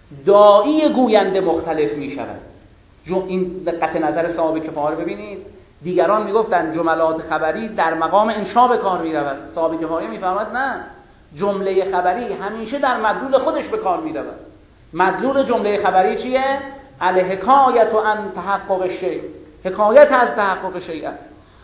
داعی گوینده مختلف می شود. این دقت نظر صاحب کفایه ببینید. دیگران می گفتن جملات خبری در مقام انشاء به کار می رود، صاحب کفایه می فرماید نه، جمله خبری همیشه در مدلول خودش به کار می رود. مدلول جمله خبری چیه؟ الحکایت عن تحقق شیء، حکایت از تحقق شیء است.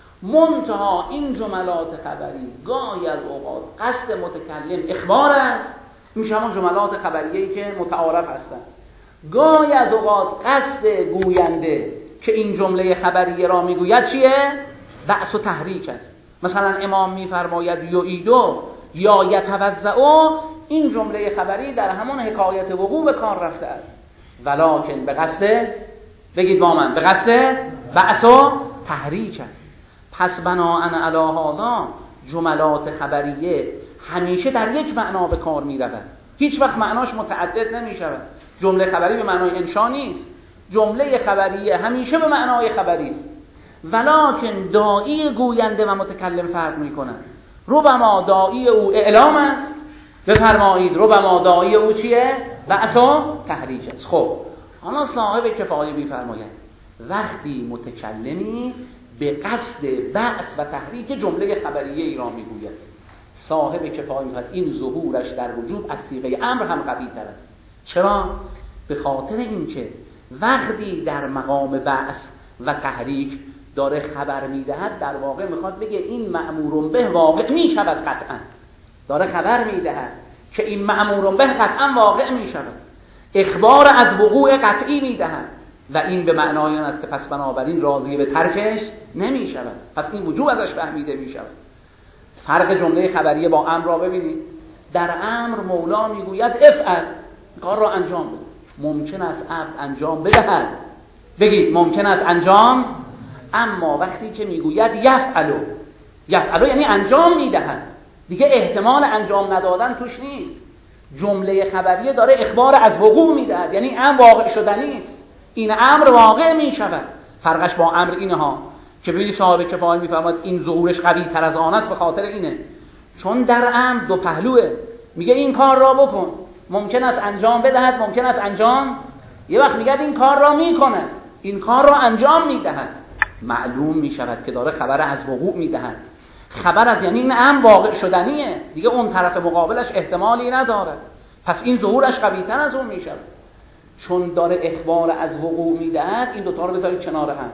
منتها این جملات خبری گاهی از اوقات قصد متکلم اخبار است، میشه همون جملات خبریه‌ای که متعارف هستند. گاهی از اوقات قصد گوینده که این جمله خبریه را میگوید چیه؟ بعث و تحریک است. مثلا امام میفرماید یعیدو یا یتوضأ، این جمله خبری در همون حکایت وقوع به کار رفته است، ولکن به قصد، بگید با من، به قصد بعث و تحریک است. پس بناءً علی هذا جملات خبریه همیشه در یک معنا به کار می رود، هیچ وقت معناش متعدد نمی شود. جمله خبری به معنای انشا نیست، جمله خبریه همیشه به معنای خبری است، ولکن داعی گوینده و متکلم فرق می کنند. ربما داعی او اعلام است، بفرمایید ربما داعی او چیه؟ بعث و تحریک است. خب حالا صاحب کفایه می‌فرماید وقتی متکلمی به قصد بعث و تحریک جمله خبریه ای را میگوید، صاحب کفایه می‌فرماید این ظهورش در وجود از صیغه امر هم قوی تر است. چرا؟ به خاطر اینکه وقتی در مقام بعث و تحریک داره خبر میدهد، در واقع میخواد بگه این مأمور به واقع میشود، قطعا داره خبر میدهد که این مأمور به قطعا واقع می شود، اخبار از وقوع قطعی می دهد و این به معنای آن است که پس بنابراین راضی به ترکش نمی شود، پس این وجوب ازش فهمیده می شود. فرق جمله خبریه با امر را ببینید. در امر مولا میگوید افعل، کار را انجام بده. ممکن است عبد انجام بدهد، بگید ممکن است انجام، اما وقتی که میگوید یفعلو یعنی انجام میدهد، دیگه احتمال انجام ندادن توش نیست. جمله خبریه داره اخبار از وقوع میدهد، یعنی امر واقع شدنی است، این امر واقع میشود. فرقش با امر اینه ها که ببینید صاحب کفایه میفرماد این ظهورش قوی تر از آن است، به خاطر اینه چون در امر دو پهلوه. میگه این کار را بکن، ممکن است انجام بدهد، ممکن است انجام، یه وقت میگه این کار را میکنه، این کار را انجام میدهد. معلوم میشود که داره خبر از وقوع میدهد. خبر از یعنی این امر واقع شدنیه، دیگه اون طرف مقابلش احتمالی نداره، پس این ظهورش قوی تر از اون میشود. چون داره اخبار از وقوع میدهد، این دوتا رو بذارید کنار هم،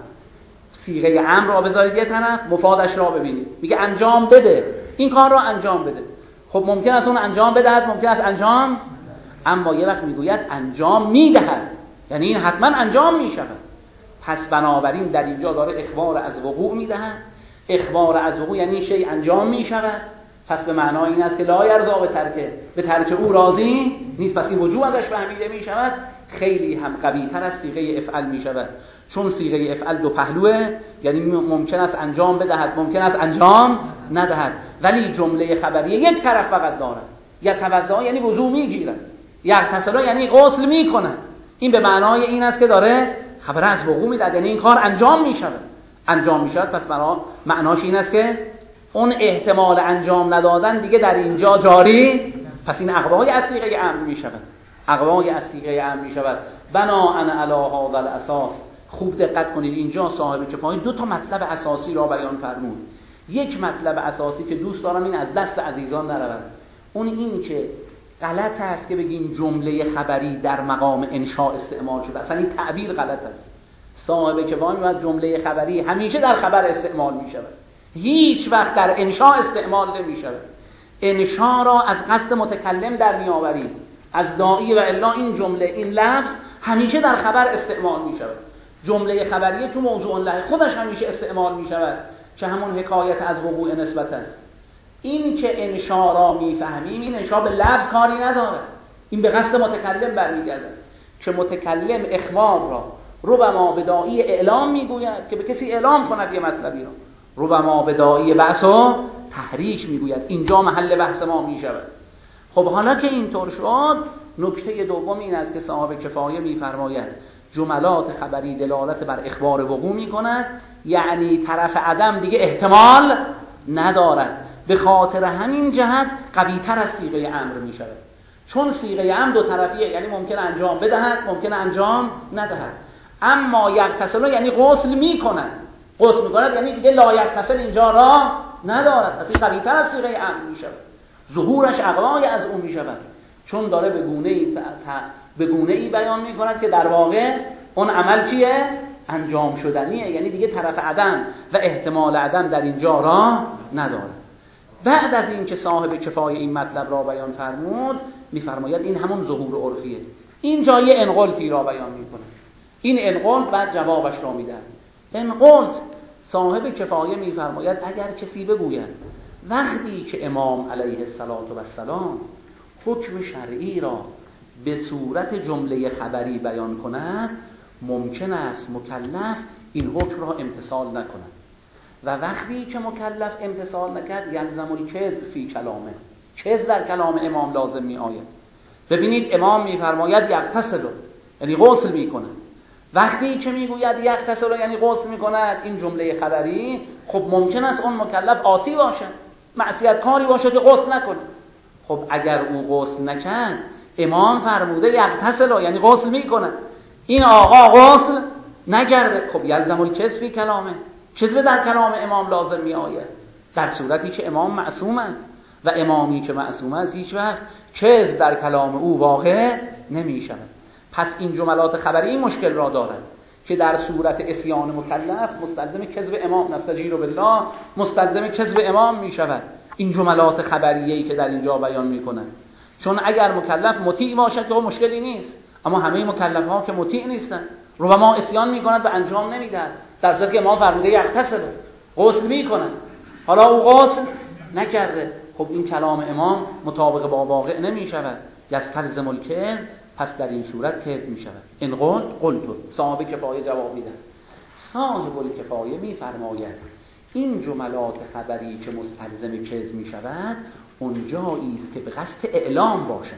صیغه امر را بذارید یه طرف، مفادش را ببینید. میگه انجام بده، این کار را انجام بده. خب ممکن است اون انجام بدهد، ممکن است انجام، اما یه وقت میگوید انجام میدهد، یعنی این حتما انجام میشود. پس بنابراین در اینجا داره اخبار از وقوع میدهد. اخبار از وقوع یعنی شی انجام میشود، پس به معنای این است که لا یرضا به ترک او راضی نیست، پس این وجوب ازش فهمیده میشود. خیلی هم قوی تر از صیغه افعل میشود، چون صیغه افعل دو پهلوه، یعنی ممکن است انجام بدهد، ممکن است انجام ندهد. ولی جمله خبریه یک طرف فقط دارد، یتوضا یعنی وضو میگیرد، یغتسل یعنی غسل میکند. این به معنای این است که داره خبر از وقوع میدهد، یعنی این کار انجام میشود. انجام میشود، پس معناش این است که اون احتمال انجام ندادن دیگه در اینجا جاری، پس این اقوای از صیغه امر میشود، اقوای از صیغه امر میشود. بناء علی هذا الاساس، خوب دقت کنید، اینجا صاحب کفایه دو تا مطلب اساسی را بیان فرمود. یک مطلب اساسی که دوست دارم این از دست عزیزان نرود، اون این که غلط است که بگیم جمله خبری در مقام انشاء استعمال شده، اصلا این تعبیر غلط است. صاحب کفایه میگه جمله خبری همیشه در خبر استعمال میشود، هیچ وقت در انشاء استعمال نمیشود. انشاء را از قصد متکلم در میآوریم، از داعی و الا این جمله، این لفظ همیشه در خبر استعمال میشود. جمله خبریه تو موضوع الله خودش همیشه استعمال میشود که همون حکایت از وقوع نسبت است. این که انشاء را میفهمیم، این انشاء به لفظ کاری نداره، این به قصد متکلم برمیگردد که متکلم اخبار را ربما به داعی اعلام میگوید که به کسی اعلام کند یه مطلبی را، ربما به داعی بحث و تحریک میگوید. اینجا محل بحث ما میشود. خب حالا که اینطور شد، نکته دوم این است که صاحب کفایه میفرماید جملات خبری دلالت بر اخبار وقوع میکند، یعنی طرف عدم دیگه احتمال ندارد. به خاطر همین جهت قوی تر از صیغه امر میشود، چون صیغه امر دو طرفیه، یعنی ممکن انجام بدهد، ممکن انجام ندهد. اما یغتسل یعنی غسل میکند، غسل میکند یعنی دیگه لا یغتسل اینجا را ندارد، پس این قوی تر از صیغه امر میشود، ظهورش اقوای از اون میشود، چون داره به گونه ای بیان میکند که در واقع اون عمل چیه؟ انجام شدنیه، یعنی دیگه طرف عدم و احتمال عدم در اینجا را ندارد. بعد از این که صاحب کفایه این مطلب را بیان فرمود، میفرماید این همون ظهور عرفیه. این جای انقلتی را بیان میکنه، این انقلت بعد جوابش را میدن. انقلت صاحب کفایه میفرماید اگر کسی بگوید وقتی که امام علیه السلام حکم شرعی را به صورت جمله خبری بیان کند، ممکن است مکلف این حکم را امتثال نکند، و وقتی که مکلف امتثال نکرد یلزم الکذب فی کلامه، کذب در کلام امام لازم می آید. ببینید امام میفرماید یغتسل یعنی غسل میکند، وقتی که میگوید یغتسل یعنی غسل میکند، این جمله خبری، خب ممکن است اون مکلف عاصی باشه، معصیت کاری باشه که غسل نکنه. خب اگر او غسل نکرد، امام فرموده یغتسل یعنی غسل میکند، این آقا غسل نکرده، خب یلزم الکذب فی کلامه، کذب در کلام امام لازم می آید، در صورتی که امام معصوم است، و امامی که معصوم است هیچ وقت کذب در کلام او واقع نمی شود. پس این جملات خبری این مشکل را دارد که در صورت عصیان مکلف مستلزم کذب امام، نستجیر بالله، مستلزم کذب امام می شود. این جملات خبریه‌ای که در اینجا بیان می کنند، چون اگر مکلف مطیع باشد که مشکلی نیست، اما همه مکلف ها که مطیع نیستن، ربما عصیان میکنند و انجام نمیدن، در صورتی که امام فرموده یغتسل، غسل میکنن، حالا او غسل نکرده. خب این کلام امام مطابق با واقع نمیشود. یستلزم الکذب، پس در این صورت کذب میشود. ان قلت صاحب کفایه جواب میدن. صاحب الکفایه میفرماید این جملات خبری که مستلزم کذب میشود اونجایی است که به قصد اعلام باشد.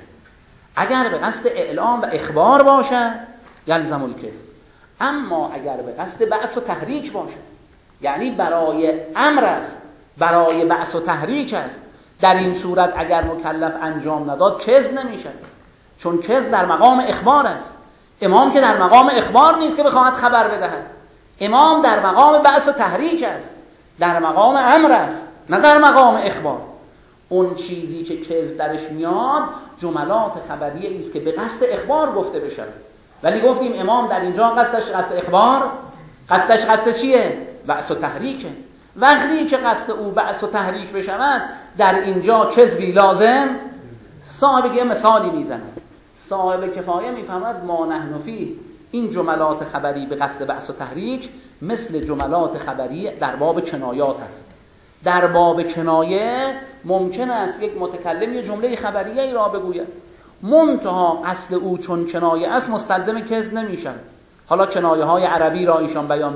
اگر به قصد اعلام و اخبار باشد یلزم الکذب، اما اگر به قصد بعث و تحریک باشد، یعنی برای امر است، برای بعث و تحریک است، در این صورت اگر مکلف انجام نداد کذب نمیشود، چون کذب در مقام اخبار است. امام که در مقام اخبار نیست که بخواهد خبر بدهد، امام در مقام بعث و تحریک است، در مقام امر است، نه در مقام اخبار. اون چیزی که کذب درش میاد جملات خبریه است که به قصد اخبار گفته بشه. ولی گفتیم امام در اینجا قصدش قصد اخبار، قصدش قصد چیه؟ بعث و تحریکه. وقتی که قصد او بعث و تحریک بشود در اینجا کذبی لازم. صاحب یه مثالی میزنه، صاحب کفایه میفهمد ما نحن فیه، این جملات خبری به قصد بعث و تحریک مثل جملات خبری در باب کنایات است. در باب کنایه ممکن است یک متکلم یه جمله خبریه ای را بگوید، منتها قصد او چون کنایه است مستلزم کذب نمیشن. حالا کنایه های عربی را ایشان بیان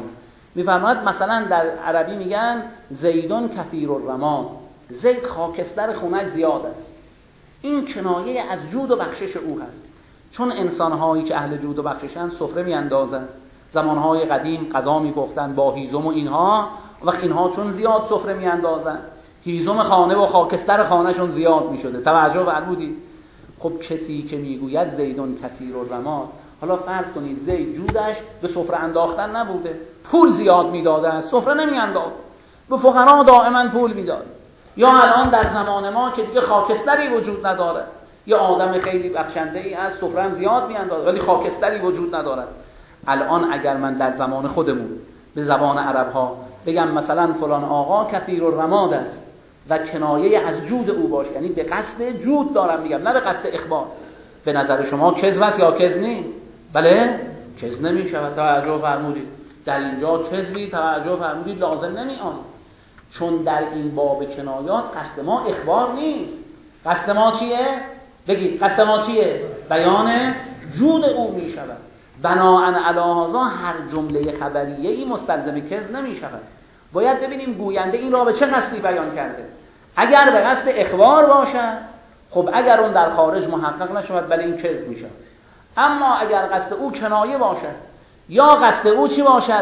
میفرماید مثلا در عربی میگن زیدون کثیر الرماد، زید خاکستر خونش زیاد است. این کنایه از جود و بخشش او هست، چون انسانهایی که اهل جود و بخششن سفره میاندازن، زمانهای قدیم غذا میپختن با هیزم و اینها، وقت اینها چون زیاد سفره میاندازن، هیزم خانه و خاکستر خانهشون زیاد میشده. توجه فرمودید؟ خب کسی که میگوید زیدون کثیر الرماد، حالا فرض کنید زید جودش به سفره انداختن نبوده، پول زیاد میداده است، سفره نمیانداخت، به فقرا دائما پول میداد. یا الان در زمان ما که دیگه خاکستری وجود نداره، یا آدم خیلی بخشنده ای است، سفره زیاد میاندازه ولی خاکستری وجود نداره. الان اگر من در زمان خودمون به زبان عرب ها بگم مثلا فلان آقا کثیر الرماد است و کنایه از جود او باشه، یعنی به قصد جود دارم میگم نه به قصد اخبار، به نظر شما کذب است یا کذب نیست؟ بله کذب نمیشود. توجه فرمودید؟ در اینجا کذبی توجه فرمودید لازم نمیاد، چون در این باب کنایات قصد ما اخبار نیست. قصد ما چیه؟ بگید قصد ما چیه؟ بیان جود او میشود. بناءً علی هذا هر جمله خبریه ای مستلزم کذب نمیشود. باید ببینیم گوینده این را به چه قصدی بیان کرده. اگر به قصد اخبار باشد، خب اگر اون در خارج محقق نشود بله این کذب میشود. اما اگر قصد او کنایه باشد یا قصد او چی باشد؟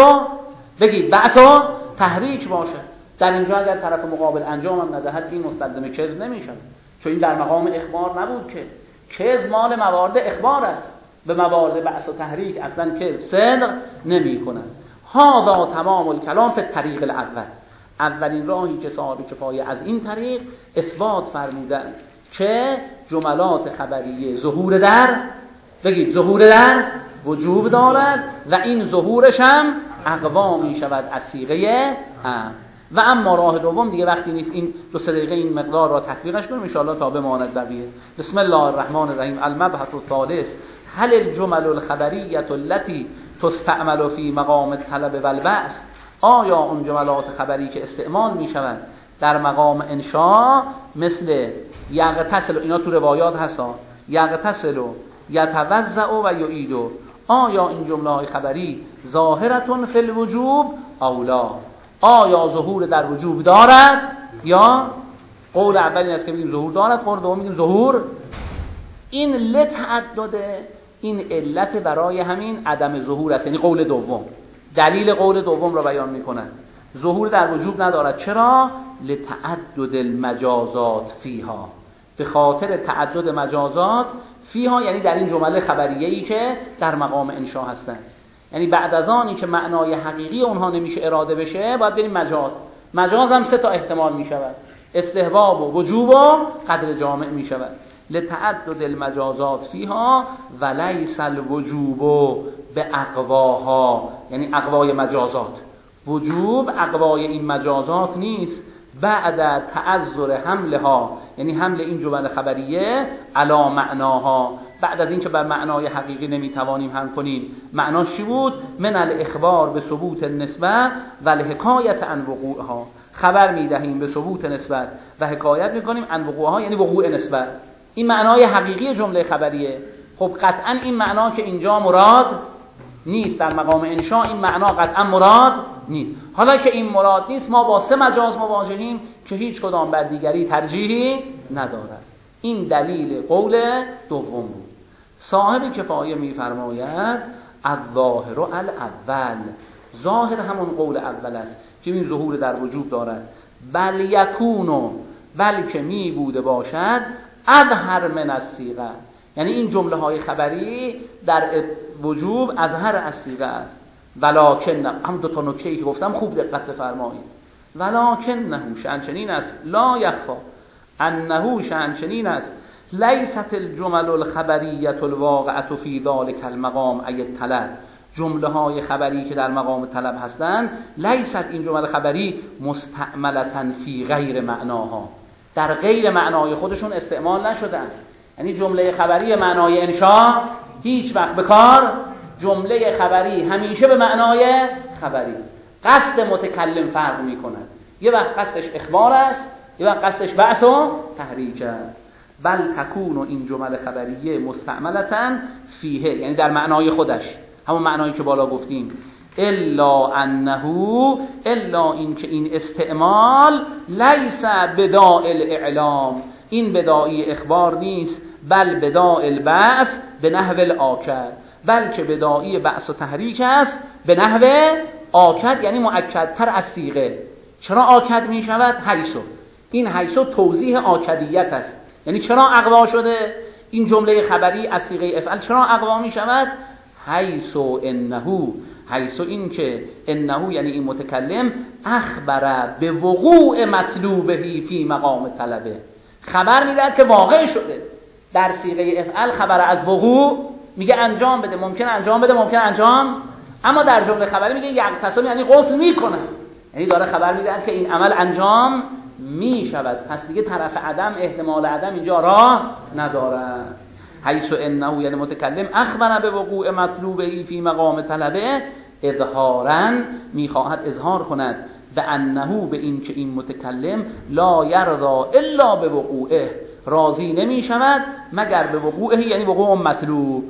بعث و تحریک باشد، در اینجا اگر طرف مقابل انجام هم ندهد این مستلزم کذب نمیشود، چون این در مقام اخبار نبود. که کذب مال موارد اخبار است، به موارد بعث و تحریک اصلا کذب صدق نمی‌کند. هذا تمام الکلام فی الطریق الاول. اولین راهی که صاحب کفایه از این طریق اثبات فرمودند که جملات خبریه ظهور در وجوب دارد و این ظهورش هم اقوا می شود از صیغه امر. و اما راه دوم دیگه وقتی نیست این 2-3 دقیقه این مقدار را تطبیقش کنیم ان شاء الله تا بماند بقیه. بسم الله الرحمن الرحیم. المبحث الثالث هل الجمل الخبریه التي تستعمل فی مقام الطلب والبعث، آیا اون جملات خبری که استعمال می شوند در مقام انشاء مثل یغتسل، اینا تو روایات هستن، یغتسل و یتوضأ و یعید، آیا این جمله خبری ظاهرتون فی الوجوب او لا، آیا ظهور در وجوب دارد یا قول اول این است که میگیم ظهور دارد، قول دوم میگیم ظهور. این لتعدد این علت برای همین عدم ظهور است، یعنی قول دوم. دلیل قول دوم را بیان میکنن ظهور در وجوب ندارد. چرا؟ لتعدد المجازات فیها، به خاطر تعدد مجازات فیها، یعنی در این جمله خبریه‌ای که در مقام انشاء هستند. یعنی بعد از آنی که معنای حقیقی اونها نمیشه اراده بشه باید بریم مجاز هم 3 احتمال میشود، استحباب و وجوب و قدر جامع میشود. لتعدد المجازات فیها ولیس الوجوب به اقواها، یعنی اقوای مجازات. وجوب اقوای این مجازات نیست، بعد تعذر حملها، یعنی حمل این جمل خبریه علی معناها، بعد از اینکه بر معنای حقیقی نمیتوانیم حمل کنیم. معناش چی بود؟ من الاخبار به ثبوت النسبه و الحکایت عن وقوعها، خبر میدهیم به ثبوت نسبت و حکایت میکنیم عن وقوعها، یعنی وقوع نسبت. این معنای حقیقی جمله خبریه. خب قطعا این معنا که اینجا مراد نیست، در مقام انشاء این معنا قطعا مراد نیست. حالا که این مراد نیست، ما با سه مجاز مواجهیم که هیچ کدام بر دیگری ترجیحی ندارد. این دلیل قول دوم بود. صاحب کفایه میفرماید الظاهر الاول، ظاهر همون قول اول است که این ظهور در وجود دارد. بل یکونو، بلکه می بوده باشد اظهر من الصیغه، یعنی این جمله های خبری در وجوب اظهر از صیغه است. ولکن، هم دو تا نکته‌ای که گفتم خوب دقت بفرمایید. ولکنه شأن چنین است، لا یخفا انه شأن چنین است، لیست الجمل الخبریه الواقعه فی ذلک المقام ای الطلب، جمله های خبری که در مقام طلب هستند، لیست این جمل خبری مستعملة فی غیر معناها، در غیر معنای خودشون استعمال نشدن. یعنی جمله خبری معنای انشاء هیچ وقت به کار، جمله خبری همیشه به معنای خبری. قصد متکلم فرق می کند، یه وقت قصدش اخبار است، یه وقت قصدش بعث و تحریک است. بل تکون این جمله خبریه مستعملتن فیه، یعنی در معنای خودش، همون معنایی که بالا گفتیم. الا انه، الا این که این استعمال لیس بداء الاعلام، این بدائی اخبار نیست، بل بداء البعث به نحو الاکد، بلکه بدائی بعث و تحریک است به نحو آکد، یعنی مؤکدتر از صیغه. چرا آکد می شود؟ حیث، این حیث توضیح آکدیت است. یعنی چرا اقوا شده این جمله خبری از صیغه افعل، چرا اقوا می شود؟ حیث انه، حیث این که انه یعنی این متکلم اخبر به وقوع مطلوبه فی مقام طلبه، خبر میدهد که واقع شده. در صیغه افعل خبر از وقوع میگه انجام بده، ممکن انجام بده، ممکن انجام، اما در جمله خبری میگه یغتسل، یعنی غسل میکنه، یعنی داره خبر میدهد که این عمل انجام میشود. پس دیگه طرف عدم، احتمال عدم اینجا راه ندارد. حیث انه یعنی متکلم اخبر به وقوع مطلوبه فی مقام طلبه، اظهارا میخواهد اظهار کند به انه، به این که این متکلم لا یرضا الا به وقوعه، راضی نمی شود مگر به وقوعه، یعنی وقوع مطلوب.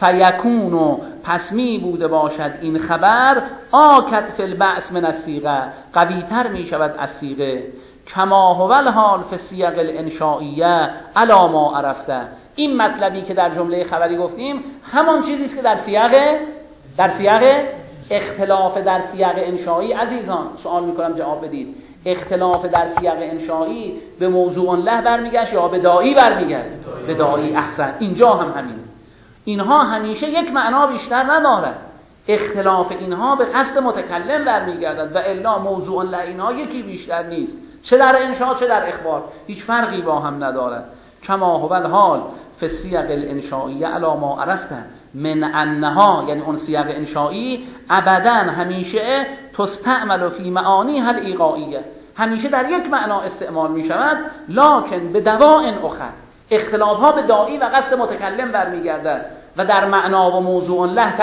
فیکونو پس می بوده باشد این خبر آکد فی البعث من الصیغه، قوی تر می شود از صیغه. کما هو الحال فی الصیغ الانشائیه علی ما عرفته، این مطلبی که در جمله خبری گفتیم همان چیزی است که در سیاق اختلاف در سیاق انشایی. عزیزان سوال میکنم جواب بدید، اختلاف در سیاق انشایی به موضوع له برمیگشت یا به داعی برمیگشت؟ به داعی. احسن، اینجا هم همین. اینها همیشه یک معنا بیشتر ندارد، اختلاف اینها به قصد متکلم برمیگردد و الا موضوع له اینها یکی بیشتر نیست، چه در انشاء چه در اخبار، هیچ فرقی با هم ندارد. کما هو الحال فی الصیغ الانشائیه علی ما عرفته من انها، یعنی اون صیغ انشایی ابدا همیشه تستعمل فی معانیها الایقاعیه، همیشه در یک معنا استعمال می شود، لکن به دواء اخر، اختلاف ها به داعی و قصد متکلم برمیگردد و در معنا و موضوع له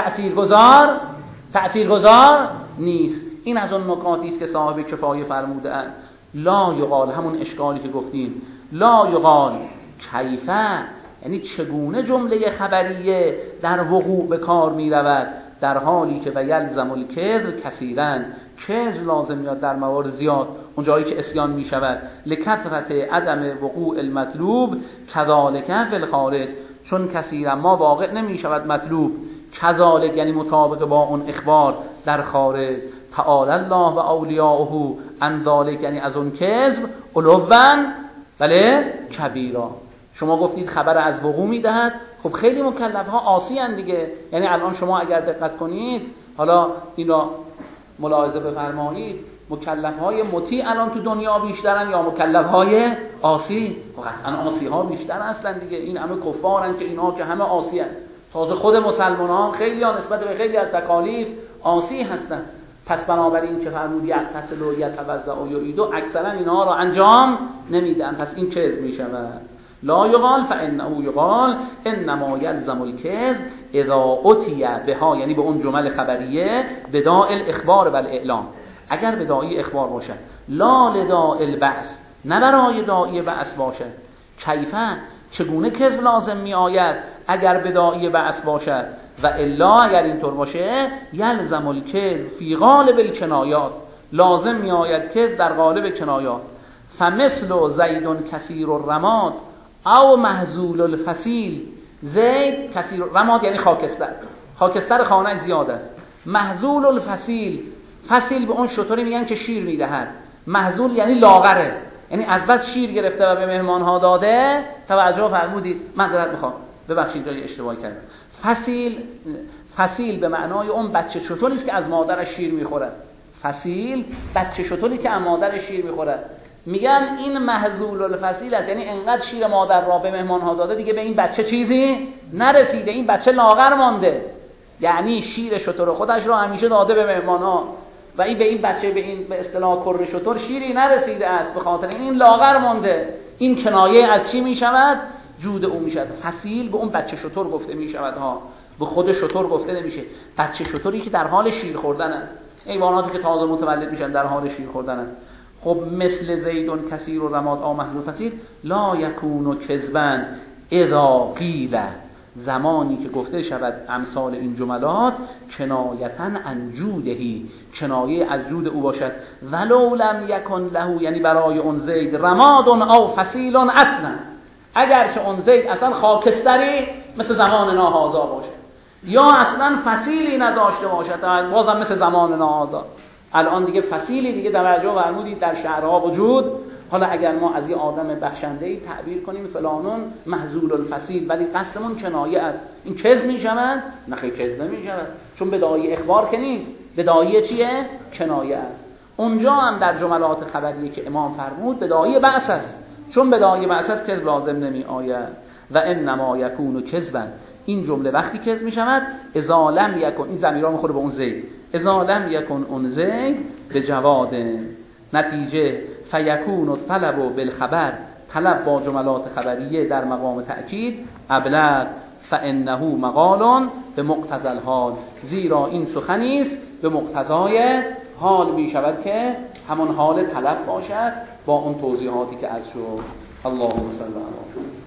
تأثیرگذار نیست. این از اون نکاتی است که صاحب کفایه فرموده اند لا یقال، همون اشکالی که گفتیم، لا یقال کیفه، یعنی چگونه جمله خبریه در وقوع به کار می رود، در حالی که و یلزم الکذب کثیرا، کذب لازم میاد در موارد زیاد، اون جایی که عصیان می شود، لکثرت عدم وقوع المطلوب کذالک فی الخارج، چون کثیرا ما واقع نمی شود مطلوب، کذالک یعنی مطابق با اون اخبار در خارج. تعالی الله و اولیاؤه عن ذلک، یعنی از اون کذب علوا بله کبیرا. شما گفتید خبر از وقوع میدهد، خب خیلی مکلف ها عاصی اند دیگه، یعنی الان شما اگر دقت کنید، حالا اینا ملاحظه بفرمایید، مکلف های مطیع الان تو دنیا بیشترن یا مکلف های عاصی؟ قطعا عاصی ها بیشتر هستن دیگه، این همه کفارن که اینا که همه عاصی هستن، تازه خود مسلمان ها خیلی ها نسبت به خیلی از تکالیف عاصی هستن. پس بنابراین که فرمود یتصل و یتوضأ و یعید اکثرا اینها رو انجام نمیدن، پس این کذب میشود. لا یقال فانه یقال انما یلزم الکذب اذا اتی بها، یعنی به اون جمل خبریه بداء الاخبار و الاعلام، اگر بداعی اخبار باشد، لا لداء البعث، نه برای داعی بعث باشد. کیفه، چگونه کذب لازم می آید اگر بداعی بعث باشد؟ و الا اگر اینطور باشه یلزم الکذب فی غالب الکنایات، لازم می آید کذب در غالب کنایات. فمثل زید کثیر الرماد او محذول الفصیل، زید کثیر الرماد یعنی خاکستر خانه زیاد است. محذول الفصیل، فصیل به اون شطوری میگن که شیر میدهد، محذول یعنی لاغره، یعنی از بس شیر گرفته و به مهمان ها داده. توجه فرمودید، معذرت میخوام ببخشید جای اشتباهی کردم. فصیل به معنای اون بچه شطوری که از مادرش شیر میخورد. فصیل بچه شطوری که از مادرش شیر میخورد. میگن این محذول الفصیل است، یعنی انقدر شیر مادر را به مهمان ها داده دیگه به این بچه چیزی نرسیده، این بچه لاغر مانده، یعنی شیر شطور خودش را همیشه داده به مهمان ها و این به این بچه به اصطلاح کر شطور شیری نرسیده است، به خاطر این لاغر مانده. این کنایه از چی میشود؟ جود او میشود. فصیل به اون بچه شطور گفته میشود ها، به خود شطور گفته نمیشه. بچه شطوری که در حال شیر خوردن است، حیواناتی که تازه متولد میشن در حال شیر خوردن است. خب مثل زیدون کثیر و رماد آ محذوف فصیل لا یکون کذبا اذا قیل، زمانی که گفته شود امثال این جملات کنایتا عن جودهی، کنایه از جود او باشد. ولو لم یکن له، یعنی برای اون زید رماد او فصیل اصلا، اگر که اون زید اصلا خاکستری مثل زمان ناهازا باشه یا اصلا فصیلی نداشته باشد، بازم مثل زمان ناهازا. الان دیگه فصیلی دیگه توجه فرمودید در شهرها وجود. حالا اگر ما از یه آدم بخشنده‌ای تعبیر کنیم فلانون محذول الفصیل، ولی قصدمون کنایه است، این کذب میشود؟ نه خیلی کذب نمیشود، چون بداعی اخبار که نیست، بداعی چیه؟ کنایه است. اونجا هم در جملات خبریه که امام فرمود بداعی بعث است، چون بداعی بعث است کذب لازم نمی آید. و انما یکون کذبا، این جمله وقتی کذب میشود اذا لم یکن، این ضمیرا میخوره به اون زید، اذا لم یکن اون زید به جواد، نتیجه فیکون الطلب بالخبر، طلب با جملات خبریه در مقام تأکید ابلغ، فانه مقال به مقتضی الحال، زیرا این سخنی است به مقتضای حال می شود که همون حال طلب باشد با اون توضیحاتی که از شد. اللهم صل علی